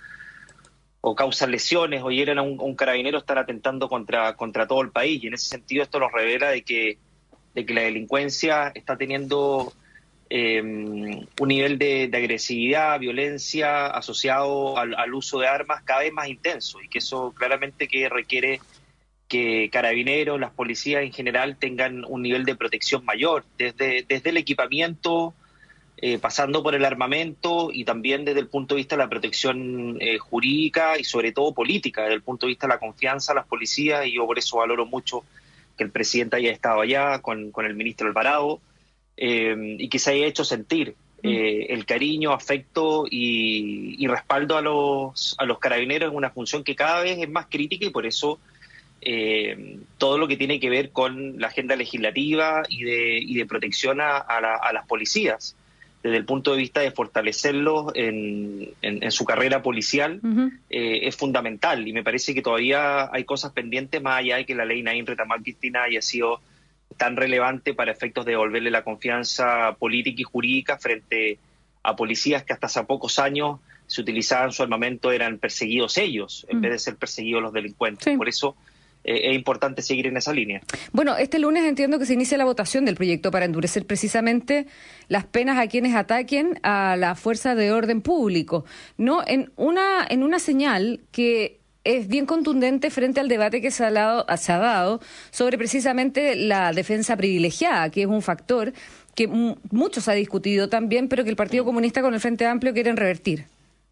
o causan lesiones o hieren a un, a un carabinero, están atentando contra, contra todo el país. Y en ese sentido esto nos revela de que, de que la delincuencia está teniendo eh, un nivel de, de agresividad, violencia asociado al, al uso de armas cada vez más intenso, y que eso claramente que requiere que carabineros, las policías en general tengan un nivel de protección mayor, desde, desde el equipamiento, eh, pasando por el armamento, y también desde el punto de vista de la protección eh, jurídica y sobre todo política, desde el punto de vista de la confianza a las policías. Y yo por eso valoro mucho que el presidente haya estado allá con, con el ministro Alvarado eh, y que se haya hecho sentir eh, el cariño, afecto y, y respaldo a los, a los carabineros. Es una función que cada vez es más crítica, y por eso Eh, todo lo que tiene que ver con la agenda legislativa y de, y de protección a, a, la, a las policías, desde el punto de vista de fortalecerlos en, en, en su carrera policial, uh-huh. eh, es fundamental. Y me parece que todavía hay cosas pendientes, más allá de que la ley Naín Retamal, Cristina, haya sido tan relevante para efectos de devolverle la confianza política y jurídica frente a policías que hasta hace pocos años se utilizaban su armamento, eran perseguidos ellos, en uh-huh. vez de ser perseguidos los delincuentes. Sí. Por eso Eh, es importante seguir en esa línea. Bueno, este lunes entiendo que se inicia la votación del proyecto para endurecer precisamente las penas a quienes ataquen a la fuerza de orden público, ¿no? En una, en una señal que es bien contundente frente al debate que se ha dado, se ha dado sobre precisamente la defensa privilegiada, que es un factor que m- mucho se ha discutido también, pero que el Partido Comunista con el Frente Amplio quieren revertir.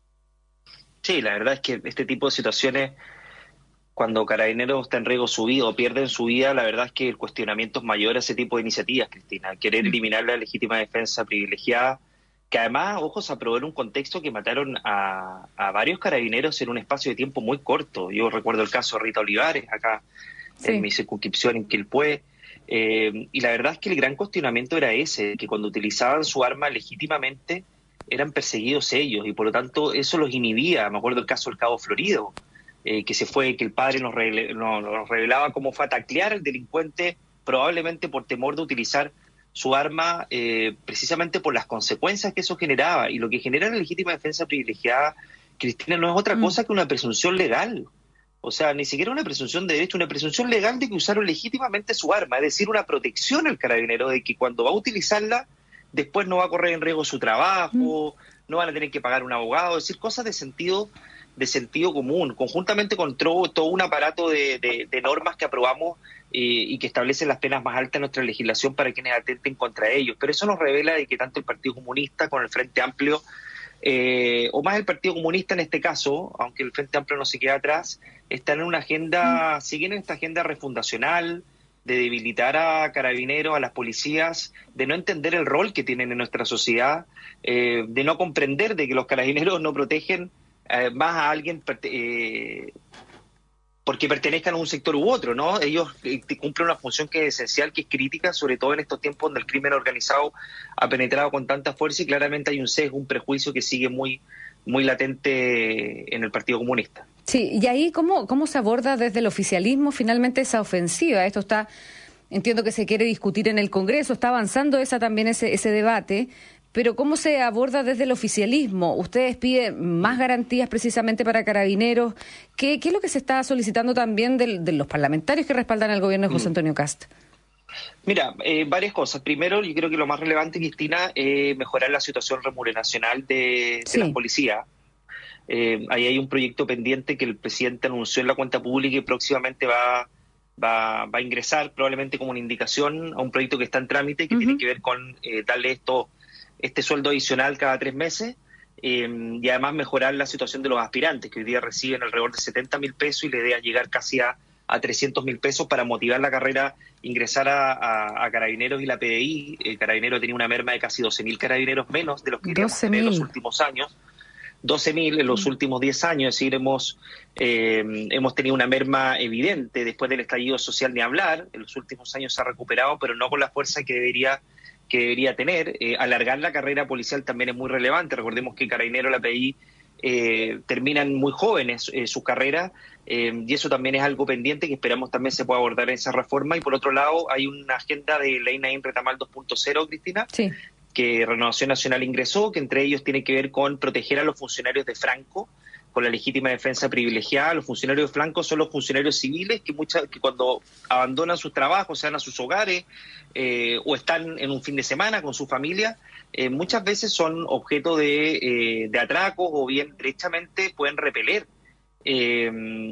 Sí, la verdad es que este tipo de situaciones, cuando carabineros está en riesgo su vida o pierden su vida, la verdad es que el cuestionamiento es mayor a ese tipo de iniciativas, Cristina. Querer eliminar la legítima defensa privilegiada, que además, ojo, se aprobó en un contexto que mataron a, a varios carabineros en un espacio de tiempo muy corto. Yo recuerdo el caso de Rita Olivares, acá sí. en mi circunscripción en Quilpué. Eh, y la verdad es que el gran cuestionamiento era ese, que cuando utilizaban su arma legítimamente eran perseguidos ellos, y por lo tanto eso los inhibía. Me acuerdo el caso del Cabo Florido, Eh, que se fue, que el padre nos, revela, nos, nos revelaba cómo fue a taclear al delincuente, probablemente por temor de utilizar su arma, eh, precisamente por las consecuencias que eso generaba. Y lo que genera la legítima defensa privilegiada, Cristina, no es otra mm. cosa que una presunción legal. O sea, ni siquiera una presunción de derecho, una presunción legal de que usaron legítimamente su arma, es decir, una protección al carabinero de que cuando va a utilizarla, después no va a correr en riesgo su trabajo, mm. no van a tener que pagar un abogado, es decir, cosas de sentido de sentido común, conjuntamente con todo, todo un aparato de, de, de normas que aprobamos eh, y que establecen las penas más altas en nuestra legislación para quienes atenten contra ellos. Pero eso nos revela de que tanto el Partido Comunista con el Frente Amplio, eh, o más el Partido Comunista en este caso, aunque el Frente Amplio no se queda atrás, están en una agenda, mm. siguen en esta agenda refundacional, de debilitar a carabineros, a las policías, de no entender el rol que tienen en nuestra sociedad, eh, de no comprender de que los carabineros no protegen Eh, más a alguien eh, porque pertenezcan a un sector u otro, ¿no? Ellos eh, cumplen una función que es esencial, que es crítica, sobre todo en estos tiempos donde el crimen organizado ha penetrado con tanta fuerza y claramente hay un sesgo, un prejuicio que sigue muy, muy latente en el Partido Comunista. Sí, y ahí, ¿cómo, cómo se aborda desde el oficialismo finalmente esa ofensiva? Esto está, entiendo que se quiere discutir en el Congreso, está avanzando esa también ese, ese debate, pero ¿cómo se aborda desde el oficialismo? Ustedes piden más garantías precisamente para Carabineros. ¿Qué, qué es lo que se está solicitando también de, de los parlamentarios que respaldan al gobierno de José Antonio Kast? Mira, eh, varias cosas. Primero, yo creo que lo más relevante, Cristina, es mejorar la situación remuneracional de, de sí. las policías. Eh, ahí hay un proyecto pendiente que el presidente anunció en la cuenta pública y próximamente va, va, va a ingresar probablemente como una indicación a un proyecto que está en trámite que uh-huh. tiene que ver con eh, darle esto este sueldo adicional cada tres meses eh, y además mejorar la situación de los aspirantes que hoy día reciben alrededor de setenta mil pesos y la idea es llegar casi a, a trescientos mil pesos para motivar la carrera, ingresar a, a, a Carabineros y la P D I. El Carabinero tenía una merma de casi doce mil carabineros menos de los que queríamos tener en los últimos años. doce mil en los últimos diez años, es decir, hemos, eh, hemos tenido una merma evidente después del estallido social, ni hablar. En los últimos años se ha recuperado, pero no con la fuerza que debería que debería tener. Eh, alargar la carrera policial también es muy relevante. Recordemos que Carabinero y la P I eh, terminan muy jóvenes eh, su carrera eh, y eso también es algo pendiente que esperamos también se pueda abordar en esa reforma. Y por otro lado, hay una agenda de Ley Naín Retamal dos punto cero, Cristina, sí. que Renovación Nacional ingresó, que entre ellos tiene que ver con proteger a los funcionarios de Franco, con la legítima defensa privilegiada. Los funcionarios de Franco son los funcionarios civiles que muchas que cuando abandonan sus trabajos, se van a sus hogares eh, o están en un fin de semana con su familia, eh, muchas veces son objeto de, eh, de atracos o bien derechamente pueden repeler eh,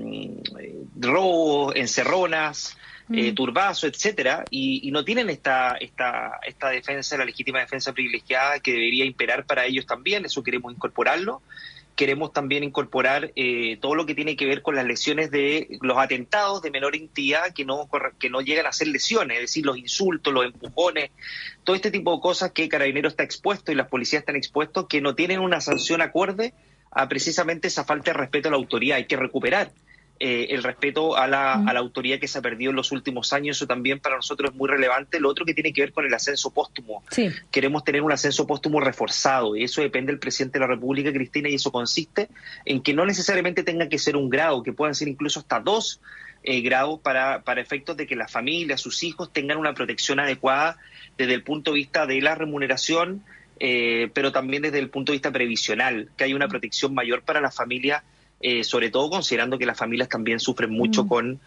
robos, encerronas, eh, turbazo, etcétera, y, y no tienen esta, esta, esta defensa, la legítima defensa privilegiada que debería imperar para ellos también. Eso queremos incorporarlo. Queremos también incorporar eh, todo lo que tiene que ver con las lesiones de los atentados de menor entidad que no que no llegan a ser lesiones, es decir, los insultos, los empujones, todo este tipo de cosas que Carabineros está expuesto y las policías están expuestos, que no tienen una sanción acorde a precisamente esa falta de respeto a la autoridad. Hay que recuperar eh, el respeto a la, a la autoridad que se ha perdido en los últimos años. Eso también para nosotros es muy relevante. Lo otro que tiene que ver con el ascenso póstumo. Sí. Queremos tener un ascenso póstumo reforzado y eso depende del presidente de la República, Cristina, y eso consiste en que no necesariamente tenga que ser un grado, que puedan ser incluso hasta dos eh, grados para, para efectos de que las familias, sus hijos tengan una protección adecuada desde el punto de vista de la remuneración, eh, pero también desde el punto de vista previsional, que hay una protección mayor para las familias, eh, sobre todo considerando que las familias también sufren mucho mm. con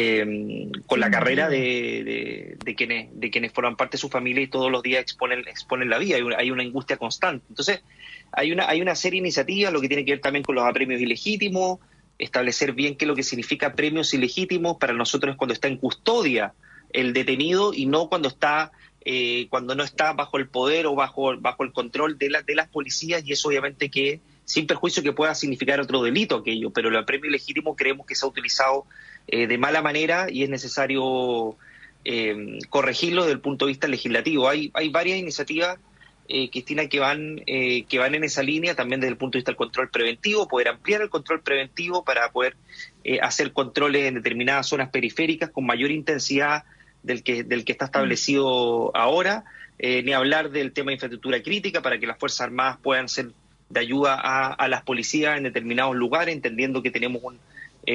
eh, con la carrera de, de, de quienes de quienes forman parte de su familia y todos los días exponen exponen la vida. Hay una, hay una angustia constante. Entonces hay una hay una serie de iniciativas, lo que tiene que ver también con los apremios ilegítimos, establecer bien qué es lo que significa premios ilegítimos. Para nosotros es cuando está en custodia el detenido y no cuando está eh, cuando no está bajo el poder o bajo bajo el control de, la, de las policías, y eso obviamente que sin perjuicio que pueda significar otro delito aquello, pero el apremio ilegítimo creemos que se ha utilizado eh, de mala manera y es necesario eh, corregirlo desde el punto de vista legislativo. Hay hay varias iniciativas, eh, Cristina, que van eh, que van en esa línea, también desde el punto de vista del control preventivo, poder ampliar el control preventivo para poder eh, hacer controles en determinadas zonas periféricas con mayor intensidad del que del que está establecido ahora, eh, ni hablar del tema de infraestructura crítica para que las Fuerzas Armadas puedan ser de ayuda a, a las policías en determinados lugares, entendiendo que tenemos un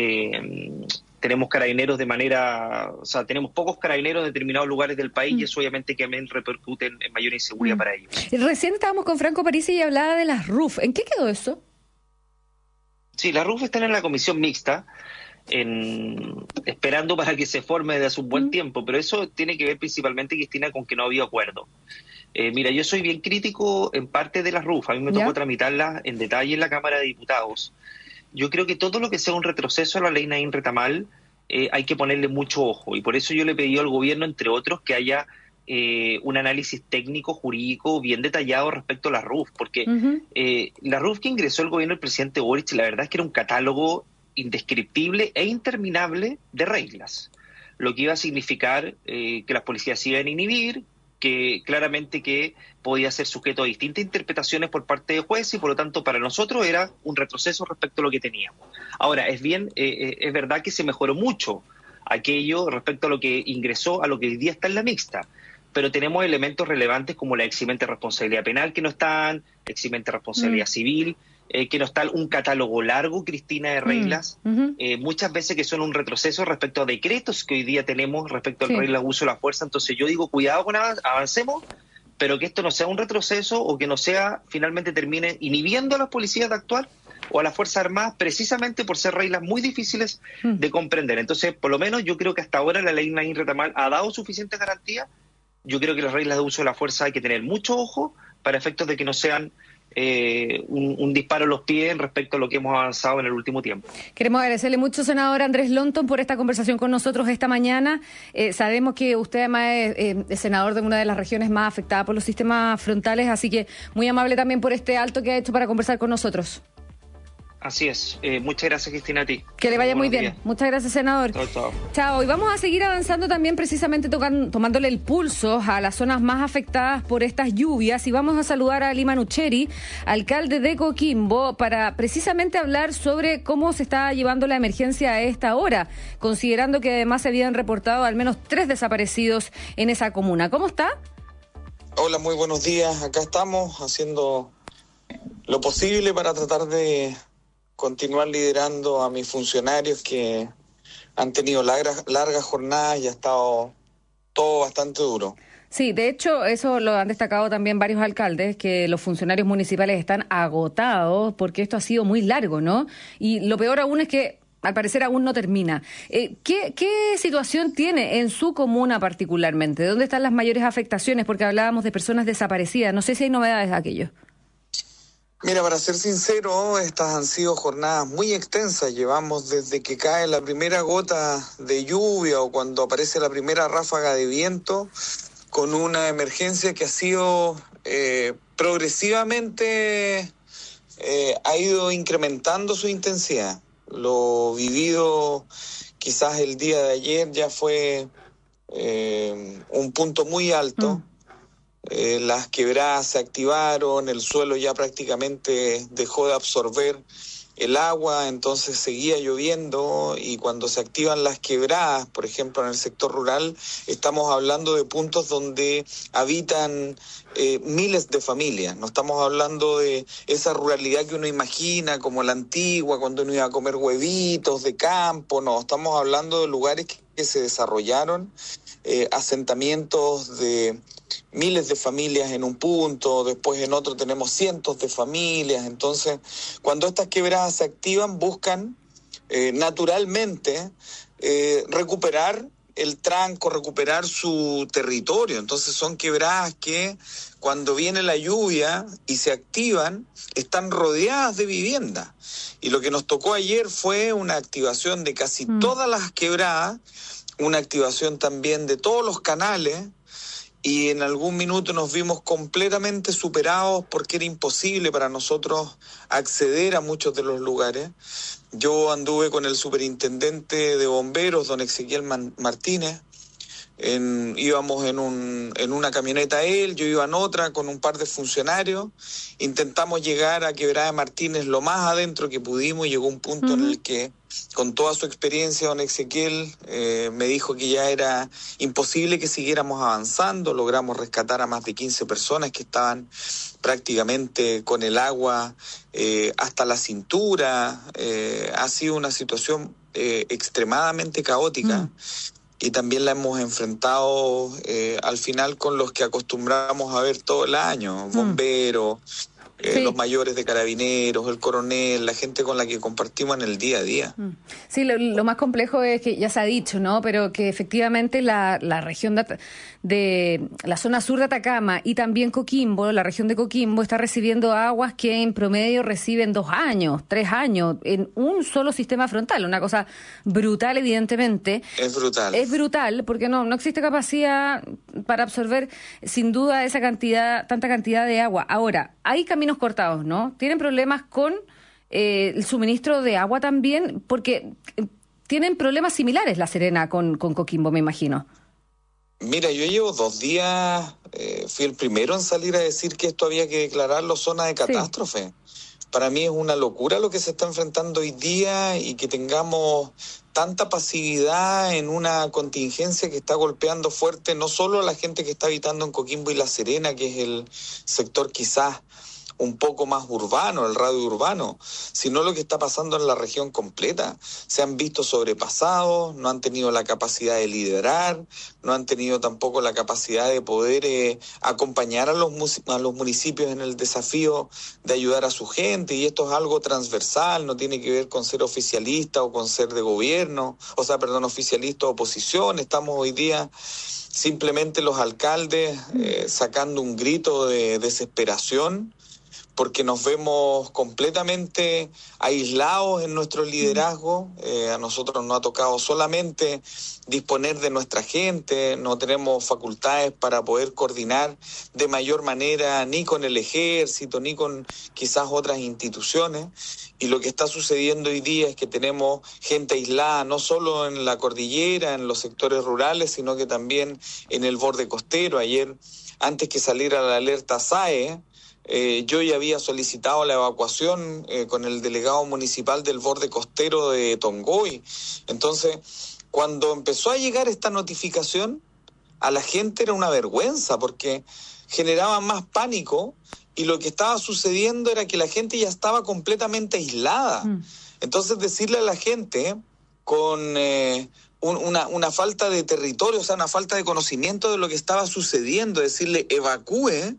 eh, tenemos carabineros de manera, o sea, tenemos pocos carabineros en determinados lugares del país mm. y eso obviamente que también repercute en, en mayor inseguridad mm. para ellos. Recién estábamos con Franco Parisi y hablaba de las R U F. ¿En qué quedó eso? Sí, las R U F están en la comisión mixta, en, esperando para que se forme desde hace un buen mm. tiempo, pero eso tiene que ver principalmente, Cristina, con que no había acuerdo. Eh, mira, yo soy bien crítico en parte de las R U F, a mí me tocó tramitarlas en detalle en la Cámara de Diputados. Yo creo que todo lo que sea un retroceso a la ley Naín Retamal eh, hay que ponerle mucho ojo, y por eso yo le pedí al gobierno, entre otros, que haya eh, un análisis técnico, jurídico, bien detallado respecto a las R U F, porque uh-huh. eh, la R U F que ingresó el gobierno del presidente Boric, la verdad es que era un catálogo indescriptible e interminable de reglas, lo que iba a significar eh, que las policías se iban a inhibir, que claramente que podía ser sujeto a distintas interpretaciones por parte de jueces y por lo tanto para nosotros era un retroceso respecto a lo que teníamos. Ahora, es bien, eh, es verdad que se mejoró mucho aquello respecto a lo que ingresó, a lo que hoy día está en la mixta, pero tenemos elementos relevantes como la eximente de responsabilidad penal que no están, eximente de responsabilidad mm. civil, eh, que no está un catálogo largo, Cristina, de reglas, mm. uh-huh. eh, muchas veces que son un retroceso respecto a decretos que hoy día tenemos respecto al sí. regla de uso de la fuerza. Entonces yo digo, cuidado con av- avancemos, pero que esto no sea un retroceso o que no sea, finalmente termine inhibiendo a las policías de actuar o a las Fuerzas Armadas precisamente por ser reglas muy difíciles mm. de comprender. Entonces, por lo menos yo creo que hasta ahora la ley Naín Retamal ha dado suficientes garantías. Yo creo que las reglas de uso de la fuerza hay que tener mucho ojo para efectos de que no sean eh, un, un disparo a los pies respecto a lo que hemos avanzado en el último tiempo. Queremos agradecerle mucho, senador Andrés Lonton, por esta conversación con nosotros esta mañana. Eh, sabemos que usted además es, eh, es senador de una de las regiones más afectadas por los sistemas frontales, así que muy amable también por este alto que ha hecho para conversar con nosotros. Así es. Eh, muchas gracias, Cristina, a ti. Que le vaya muy bien. días. Muchas gracias, senador. Chao, chao. Chao. Y vamos a seguir avanzando también precisamente tocando, tomándole el pulso a las zonas más afectadas por estas lluvias. Y vamos a saludar a Lima Nucheri, alcalde de Coquimbo, para precisamente hablar sobre cómo se está llevando la emergencia a esta hora, considerando que además se habían reportado al menos tres desaparecidos en esa comuna. ¿Cómo está? Hola, muy buenos días. Acá estamos haciendo lo posible para tratar de continuar liderando a mis funcionarios que han tenido largas, largas jornadas y ha estado todo bastante duro. Sí, de hecho, eso lo han destacado también varios alcaldes, que los funcionarios municipales están agotados porque esto ha sido muy largo, ¿no? Y lo peor aún es que al parecer aún no termina. Eh, ¿qué, ¿Qué situación tiene en su comuna particularmente? ¿Dónde están las mayores afectaciones? Porque hablábamos de personas desaparecidas. No sé si hay novedades de aquello. Mira, para ser sincero, estas han sido jornadas muy extensas. Llevamos desde que cae la primera gota de lluvia o cuando aparece la primera ráfaga de viento, con una emergencia que ha sido eh, progresivamente, eh, ha ido incrementando su intensidad. Lo vivido quizás el día de ayer ya fue eh, un punto muy alto. Mm. Eh, las quebradas se activaron, el suelo ya prácticamente dejó de absorber el agua, entonces seguía lloviendo y cuando se activan las quebradas, por ejemplo en el sector rural, estamos hablando de puntos donde habitan eh, miles de familias. No estamos hablando de esa ruralidad que uno imagina como la antigua, cuando uno iba a comer huevitos de campo, no, estamos hablando de lugares que, que se desarrollaron, eh, asentamientos de miles de familias en un punto, después en otro tenemos cientos de familias. Entonces, cuando estas quebradas se activan, buscan eh, naturalmente eh, recuperar el tranco, recuperar su territorio. Entonces son quebradas que cuando viene la lluvia y se activan, están rodeadas de vivienda. Y lo que nos tocó ayer fue una activación de casi mm. todas las quebradas, una activación también de todos los canales, y en algún minuto nos vimos completamente superados porque era imposible para nosotros acceder a muchos de los lugares. Yo anduve con el superintendente de bomberos, don Ezequiel Man- Martínez, en, íbamos en, un, en una camioneta él, yo iba en otra con un par de funcionarios, intentamos llegar a Quebrada de Martínez lo más adentro que pudimos y llegó un punto uh-huh. en el que con toda su experiencia don Ezequiel eh, me dijo que ya era imposible que siguiéramos avanzando. Logramos rescatar a más de quince personas que estaban prácticamente con el agua eh, hasta la cintura. Eh, ha sido una situación eh, extremadamente caótica. Uh-huh. Y también la hemos enfrentado eh, al final con los que acostumbramos a ver todo el año, bomberos, eh, sí. los mayores de carabineros, el coronel, la gente con la que compartimos en el día a día. Sí, lo, lo más complejo es que ya se ha dicho, ¿no? Pero que efectivamente la, la región de, de la zona sur de Atacama y también Coquimbo, la región de Coquimbo, está recibiendo aguas que en promedio reciben dos años, tres años, en un solo sistema frontal. Una cosa brutal, evidentemente. Es brutal. Es brutal, porque no, no existe capacidad para absorber, sin duda, esa cantidad, tanta cantidad de agua. Ahora, hay caminos cortados, ¿no? Tienen problemas con eh, el suministro de agua también, porque tienen problemas similares La Serena con, con Coquimbo, me imagino. Mira, yo llevo dos días, eh, fui el primero en salir a decir que esto había que declararlo zona de catástrofe. Sí. Para mí es una locura lo que se está enfrentando hoy día y que tengamos tanta pasividad en una contingencia que está golpeando fuerte no solo a la gente que está habitando en Coquimbo y La Serena, que es el sector quizás un poco más urbano, el radio urbano, sino lo que está pasando en la región completa. Se han visto sobrepasados, no han tenido la capacidad de liderar, no han tenido tampoco la capacidad de poder eh, acompañar a los, a los municipios en el desafío de ayudar a su gente, y esto es algo transversal, no tiene que ver con ser oficialista o con ser de gobierno, o sea, perdón, oficialista o oposición. Estamos hoy día simplemente los alcaldes eh, sacando un grito de desesperación, porque nos vemos completamente aislados en nuestro liderazgo. Eh, a nosotros nos ha tocado solamente disponer de nuestra gente, no tenemos facultades para poder coordinar de mayor manera ni con el ejército, ni con quizás otras instituciones. Y lo que está sucediendo hoy día es que tenemos gente aislada, no solo en la cordillera, en los sectores rurales, sino que también en el borde costero. Ayer, antes que saliera la alerta S A E, Eh, yo ya había solicitado la evacuación eh, con el delegado municipal del borde costero de Tongoy. Entonces, cuando empezó a llegar esta notificación, a la gente era una vergüenza porque generaba más pánico, y lo que estaba sucediendo era que la gente ya estaba completamente aislada. Mm. Entonces, decirle a la gente con eh, un, una, una falta de territorio, o sea, una falta de conocimiento de lo que estaba sucediendo, decirle evacúe,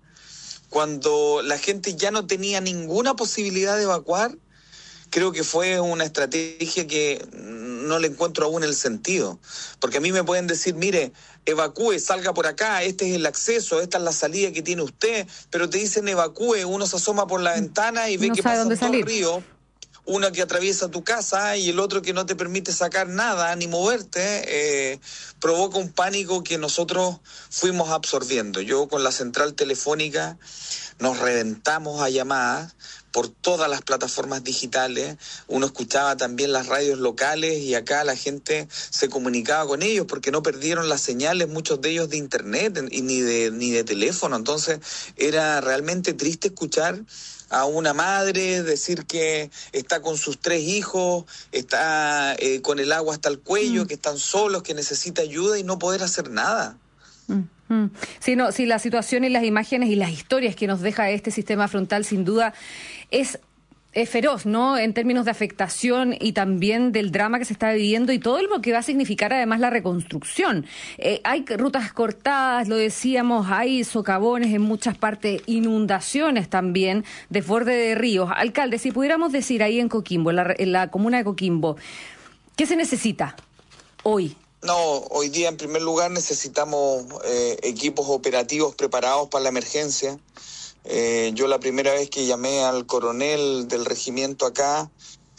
cuando la gente ya no tenía ninguna posibilidad de evacuar, creo que fue una estrategia que no le encuentro aún el sentido. Porque a mí me pueden decir, mire, evacúe, salga por acá, este es el acceso, esta es la salida que tiene usted, pero te dicen evacúe, uno se asoma por la ventana y ve no que pasa un todo río, uno que atraviesa tu casa y el otro que no te permite sacar nada ni moverte, eh, provoca un pánico que nosotros fuimos absorbiendo. Yo con la central telefónica nos reventamos a llamadas por todas las plataformas digitales, uno escuchaba también las radios locales y acá la gente se comunicaba con ellos porque no perdieron las señales, muchos de ellos de internet y ni de, ni de teléfono. Entonces era realmente triste escuchar a una madre decir que está con sus tres hijos, está eh, con el agua hasta el cuello, mm. que están solos, que necesita ayuda y no poder hacer nada. Mm, mm. Sí, no, sí, la situación y las imágenes y las historias que nos deja este sistema frontal sin duda es... es feroz, ¿no?, en términos de afectación y también del drama que se está viviendo y todo lo que va a significar además la reconstrucción. Eh, hay rutas cortadas, lo decíamos, hay socavones en muchas partes, inundaciones también, desborde de ríos. Alcalde, si pudiéramos decir ahí en Coquimbo, en la, en la comuna de Coquimbo, ¿qué se necesita hoy? No, hoy día en primer lugar necesitamos eh, equipos operativos preparados para la emergencia. Eh, yo la primera vez que llamé al coronel del regimiento acá,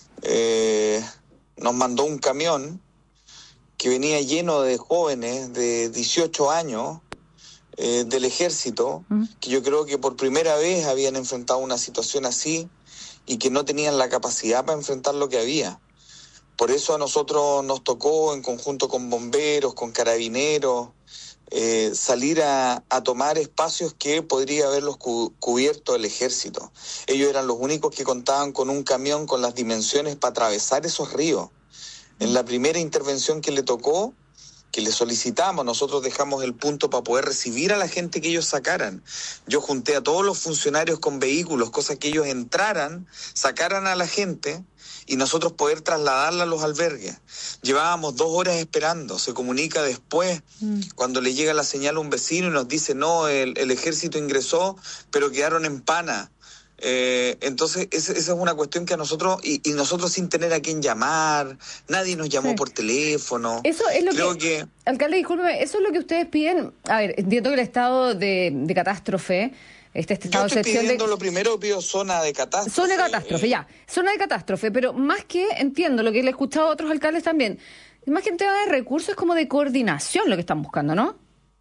eh, nos mandó un camión que venía lleno de jóvenes de dieciocho años eh, del ejército, ¿Mm? que yo creo que por primera vez habían enfrentado una situación así y que no tenían la capacidad para enfrentar lo que había. Por eso a nosotros nos tocó, en conjunto con bomberos, con carabineros, Eh, salir a, a tomar espacios que podría haberlos cu- cubierto el ejército. Ellos eran los únicos que contaban con un camión con las dimensiones para atravesar esos ríos. En la primera intervención que le tocó, que le solicitamos, nosotros dejamos el punto para poder recibir a la gente que ellos sacaran. Yo junté a todos los funcionarios con vehículos, cosa que ellos entraran, sacaran a la gente y nosotros poder trasladarla a los albergues. Llevábamos dos horas esperando, se comunica después, mm. cuando le llega la señal a un vecino y nos dice, no, el, el ejército ingresó, pero quedaron en Pana. Eh, entonces, esa, esa es una cuestión que a nosotros, y, y nosotros sin tener a quién llamar, nadie nos llamó sí. por teléfono. Eso es lo Creo que, que... Alcalde, discúlpeme, eso es lo que ustedes piden. A ver, entiendo que el estado de, de catástrofe... Este, este estado Yo estoy de pidiendo de... lo primero, pido zona de catástrofe. Zona de catástrofe, eh... ya. Zona de catástrofe, pero más que, entiendo, lo que le he escuchado a otros alcaldes también, más que en tema de recursos, es como de coordinación lo que están buscando, ¿no?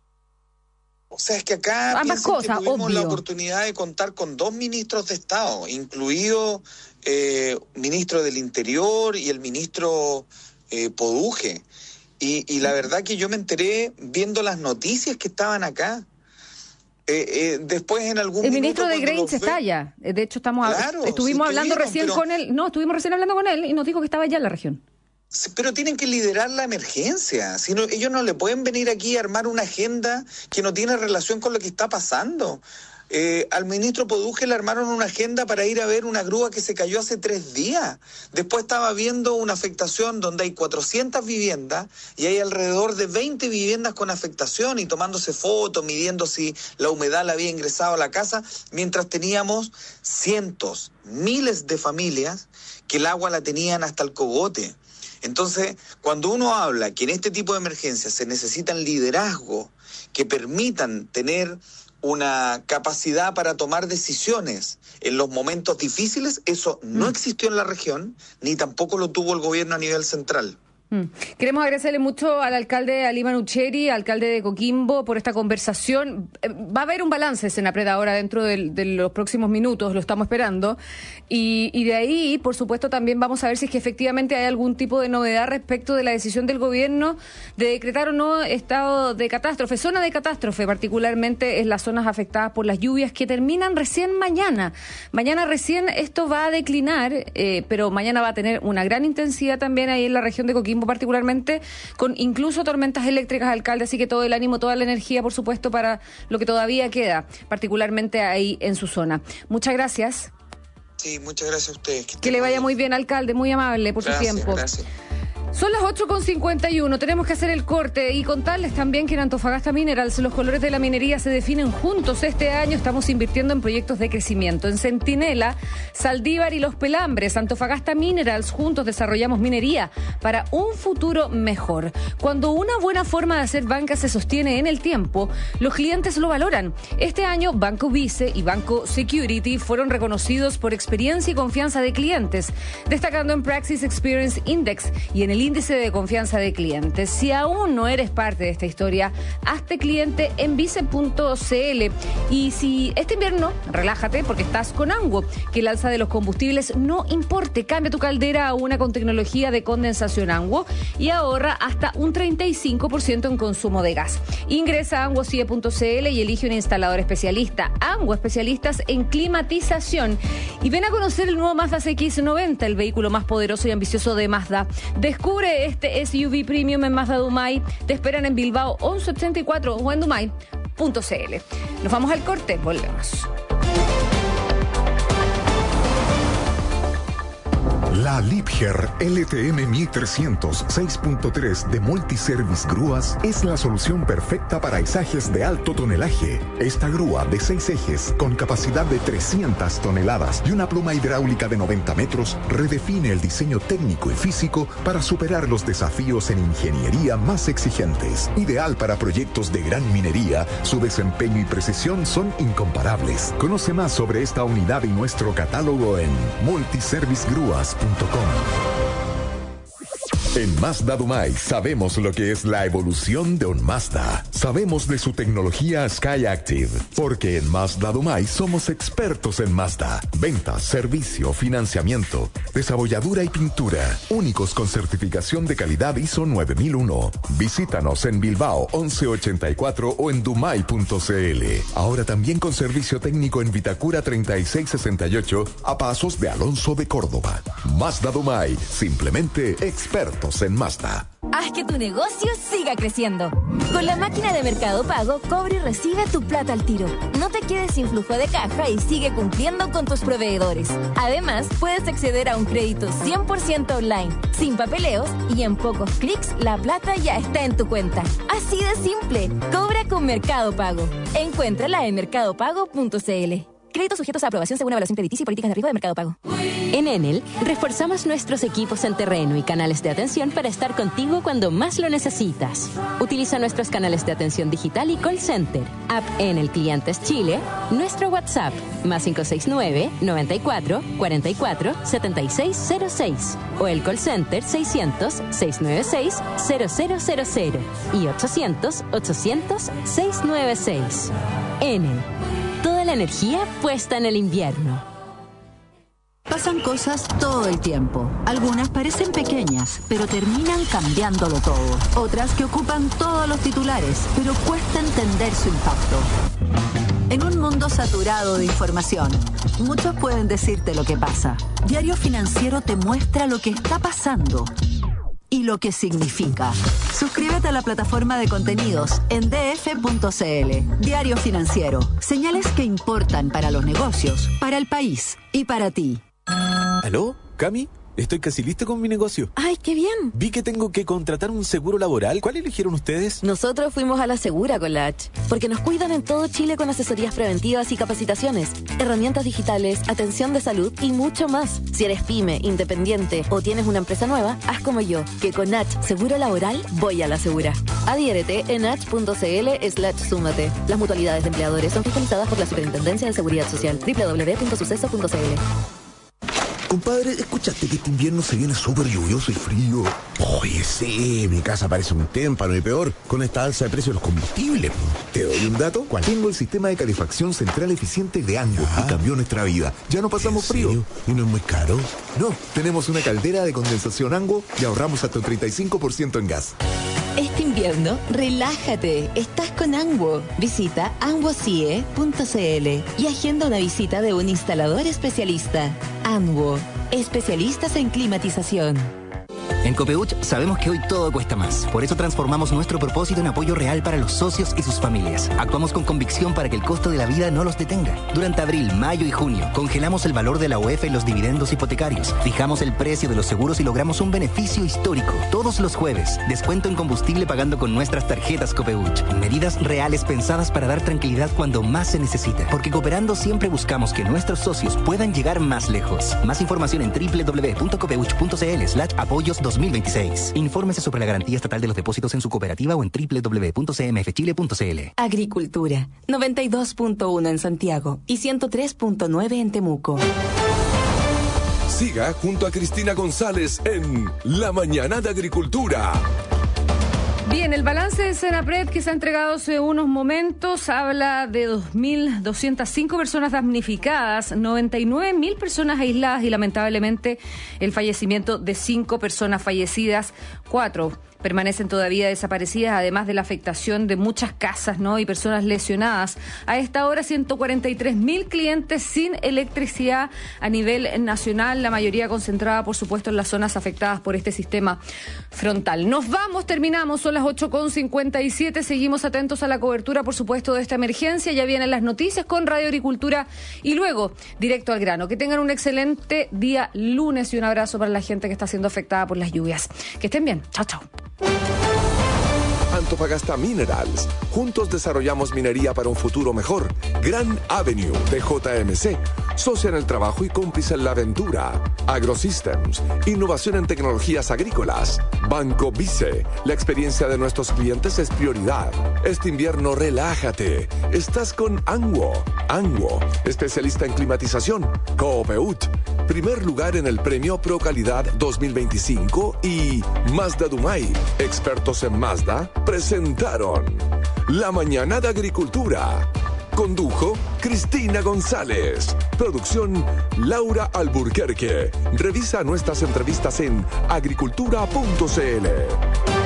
O sea, es que acá ambas cosas, que tuvimos obvio. la oportunidad de contar con dos ministros de Estado, incluido eh, ministro del Interior y el ministro eh, Poduje. Y, y la verdad que yo me enteré viendo las noticias que estaban acá. Eh, eh, después en algún el ministro minuto, de Grains está allá. De hecho, estamos claro, estuvimos sí hablando recién pero... con él. No, estuvimos recién hablando con él y nos dijo que estaba allá en la región. Pero tienen que liderar la emergencia. Si no, ellos no le pueden venir aquí a armar una agenda que no tiene relación con lo que está pasando. Eh, al ministro Poduje le armaron una agenda para ir a ver una grúa que se cayó hace tres días. Después estaba viendo una afectación donde hay cuatrocientas viviendas y hay alrededor de veinte viviendas con afectación y tomándose fotos, midiendo si la humedad le había ingresado a la casa, mientras teníamos cientos, miles de familias que el agua la tenían hasta el cogote. Entonces, cuando uno habla que en este tipo de emergencias se necesitan liderazgos que permitan tener una capacidad para tomar decisiones en los momentos difíciles, eso no existió en la región, ni tampoco lo tuvo el gobierno a nivel central. Mm. Queremos agradecerle mucho al alcalde Ali Manucheri, alcalde de Coquimbo, por esta conversación. Va a haber un balance, Senapred, ahora dentro de, de los próximos minutos, lo estamos esperando. Y, y de ahí, por supuesto, también vamos a ver si es que efectivamente hay algún tipo de novedad respecto de la decisión del gobierno de decretar o no estado de catástrofe, zona de catástrofe, particularmente en las zonas afectadas por las lluvias que terminan recién mañana. Mañana recién esto va a declinar, eh, pero mañana va a tener una gran intensidad también ahí en la región de Coquimbo, particularmente con incluso tormentas eléctricas, alcalde, así que todo el ánimo, toda la energía, por supuesto, para lo que todavía queda, particularmente ahí en su zona. Muchas gracias. Sí, muchas gracias a ustedes. Que, que le vaya muy bien, alcalde, muy amable por gracias, su tiempo. Gracias. Son las ocho con cincuenta y uno, tenemos que hacer el corte y contarles también que en Antofagasta Minerals los colores de la minería se definen juntos. Este año estamos invirtiendo en proyectos de crecimiento. En Centinela, Saldívar y Los Pelambres, Antofagasta Minerals, juntos desarrollamos minería para un futuro mejor. Cuando una buena forma de hacer banca se sostiene en el tiempo, los clientes lo valoran. Este año, Banco Vice y Banco Security fueron reconocidos por experiencia y confianza de clientes, destacando en Praxis Experience Index y en el índice de confianza de clientes. Si aún no eres parte de esta historia, hazte cliente en vice punto c l. Y si este invierno, relájate porque estás con Anguo, que el alza de los combustibles no importe. Cambia tu caldera a una con tecnología de condensación Anguo y ahorra hasta un treinta y cinco por ciento en consumo de gas. Ingresa a anguo c i e punto c l y elige un instalador especialista. Anguo, especialistas en climatización. Y ven a conocer el nuevo Mazda C X noventa, el vehículo más poderoso y ambicioso de Mazda. Descubre este S U V Premium en Mazda Dumay. Te esperan en Bilbao once ochenta y cuatro o en dumay punto c l. Nos vamos al corte, volvemos. La Liebherr L T M mil trescientos seis punto tres de Multiservice Grúas es la solución perfecta para izajes de alto tonelaje. Esta grúa de seis ejes con capacidad de trescientas toneladas y una pluma hidráulica de noventa metros redefine el diseño técnico y físico para superar los desafíos en ingeniería más exigentes. Ideal para proyectos de gran minería, su desempeño y precisión son incomparables. Conoce más sobre esta unidad y nuestro catálogo en multiservice grúas punto com. En Mazda Dumay sabemos lo que es la evolución de un Mazda. Sabemos de su tecnología SkyActiv, porque en Mazda Dumay somos expertos en Mazda. Ventas, servicio, financiamiento, desabolladura y pintura. Únicos con certificación de calidad I S O nueve mil uno. Visítanos en Bilbao once ochenta y cuatro o en dumay punto c l. Ahora también con servicio técnico en Vitacura treinta y seis sesenta y ocho a pasos de Alonso de Córdoba. Mazda Dumay, simplemente expertos en Mazda. Haz que tu negocio siga creciendo. Con la máquina de Mercado Pago, cobra y recibe tu plata al tiro. No te quedes sin flujo de caja y sigue cumpliendo con tus proveedores. Además, puedes acceder a un crédito cien por ciento online, sin papeleos y en pocos clics la plata ya está en tu cuenta. Así de simple. Cobra con Mercado Pago. Encuéntrala en mercado pago punto c l. Créditos sujetos a aprobación según evaluación crediticia y políticas de riesgo de Mercado Pago. En Enel, reforzamos nuestros equipos en terreno y canales de atención para estar contigo cuando más lo necesitas. Utiliza nuestros canales de atención digital y call center, app Enel Clientes Chile, nuestro WhatsApp, más cinco seis nueve, noventa y cuatro, cuarenta y cuatro, setenta y seis cero seis, o el call center seiscientos, seiscientos noventa y seis, cero cero cero cero y ochocientos, ochocientos, seiscientos noventa y seis. Enel. Toda la energía puesta en el invierno. Pasan cosas todo el tiempo. Algunas parecen pequeñas, pero terminan cambiándolo todo. Otras que ocupan todos los titulares, pero cuesta entender su impacto. En un mundo saturado de información, muchos pueden decirte lo que pasa. Diario Financiero te muestra lo que está pasando y lo que significa. Suscríbete a la plataforma de contenidos en d f punto c l. Diario Financiero. Señales que importan para los negocios, para el país y para ti. ¿Aló? ¿Cami? Estoy casi listo con mi negocio. ¡Ay, qué bien! Vi que tengo que contratar un seguro laboral. ¿Cuál eligieron ustedes? Nosotros fuimos a la Segura con la H, porque nos cuidan en todo Chile con asesorías preventivas y capacitaciones, herramientas digitales, atención de salud y mucho más. Si eres pyme, independiente o tienes una empresa nueva, haz como yo, que con H Seguro Laboral voy a la Segura. Adhiérete en h punto c l slash súmate. Las mutualidades de empleadores son fiscalizadas por la Superintendencia de Seguridad Social. doble u doble u doble u punto suceso punto c l. Compadre, ¿escuchaste que este invierno se viene súper lluvioso y frío? Oye, sí, mi casa parece un témpano y peor con esta alza de precios de los combustibles. ¿Te doy un dato? ¿Cuál? Tengo el sistema de calefacción central eficiente de Ango y cambió nuestra vida. Ya no pasamos frío. ¿Y no es muy caro? No, tenemos una caldera de condensación Ango y ahorramos hasta un treinta y cinco por ciento en gas. Este invierno, relájate. Estás con Anguo. Visita anguo c i e punto c l y agenda una visita de un instalador especialista. Anguo, especialistas en climatización. En Copeuch sabemos que hoy todo cuesta más. Por eso transformamos nuestro propósito en apoyo real para los socios y sus familias. Actuamos con convicción para que el costo de la vida no los detenga. Durante abril, mayo y junio, congelamos el valor de la U E F en los dividendos hipotecarios. Fijamos el precio de los seguros y logramos un beneficio histórico. Todos los jueves, descuento en combustible pagando con nuestras tarjetas Copeuch. Medidas reales pensadas para dar tranquilidad cuando más se necesita. Porque cooperando siempre buscamos que nuestros socios puedan llegar más lejos. Más información en doble u doble u doble u punto copeuch punto c l slash apoyos dos mil veintiséis. Infórmese sobre la garantía estatal de los depósitos en su cooperativa o en doble u doble u doble u punto c m f chile punto c l. Agricultura, noventa y dos punto uno en Santiago y ciento tres punto nueve en Temuco. Siga junto a Cristina González en La Mañana de Agricultura. Bien, el balance de Senapred que se ha entregado hace unos momentos habla de dos mil doscientas cinco personas damnificadas, noventa y nueve mil personas aisladas y lamentablemente el fallecimiento de cinco personas fallecidas, cuatro permanecen todavía desaparecidas, además de la afectación de muchas casas, ¿no? Y personas lesionadas. A esta hora, ciento cuarenta y tres mil clientes sin electricidad a nivel nacional, la mayoría concentrada, por supuesto, en las zonas afectadas por este sistema frontal. Nos vamos, terminamos, son las ocho con cincuenta y siete, seguimos atentos a la cobertura, por supuesto, de esta emergencia. Ya vienen las noticias con Radio Agricultura y luego, directo al grano. Que tengan un excelente día lunes y un abrazo para la gente que está siendo afectada por las lluvias. Que estén bien. Chao, chao. Antofagasta Minerals. Juntos desarrollamos minería para un futuro mejor. Gran Avenue de J M C. Socia en el trabajo y cómplice en la aventura. AgroSystems. Innovación en tecnologías agrícolas. Banco Vice. La experiencia de nuestros clientes es prioridad. Este invierno relájate. Estás con Anguo. Anguo. Especialista en climatización. Copeuch. Primer lugar en el premio Pro Calidad dos mil veinticinco y Mazda Dumay. Expertos en Mazda presentaron La Mañana de Agricultura. Condujo Cristina González. Producción Laura Alburquerque. Revisa nuestras entrevistas en agricultura punto c l.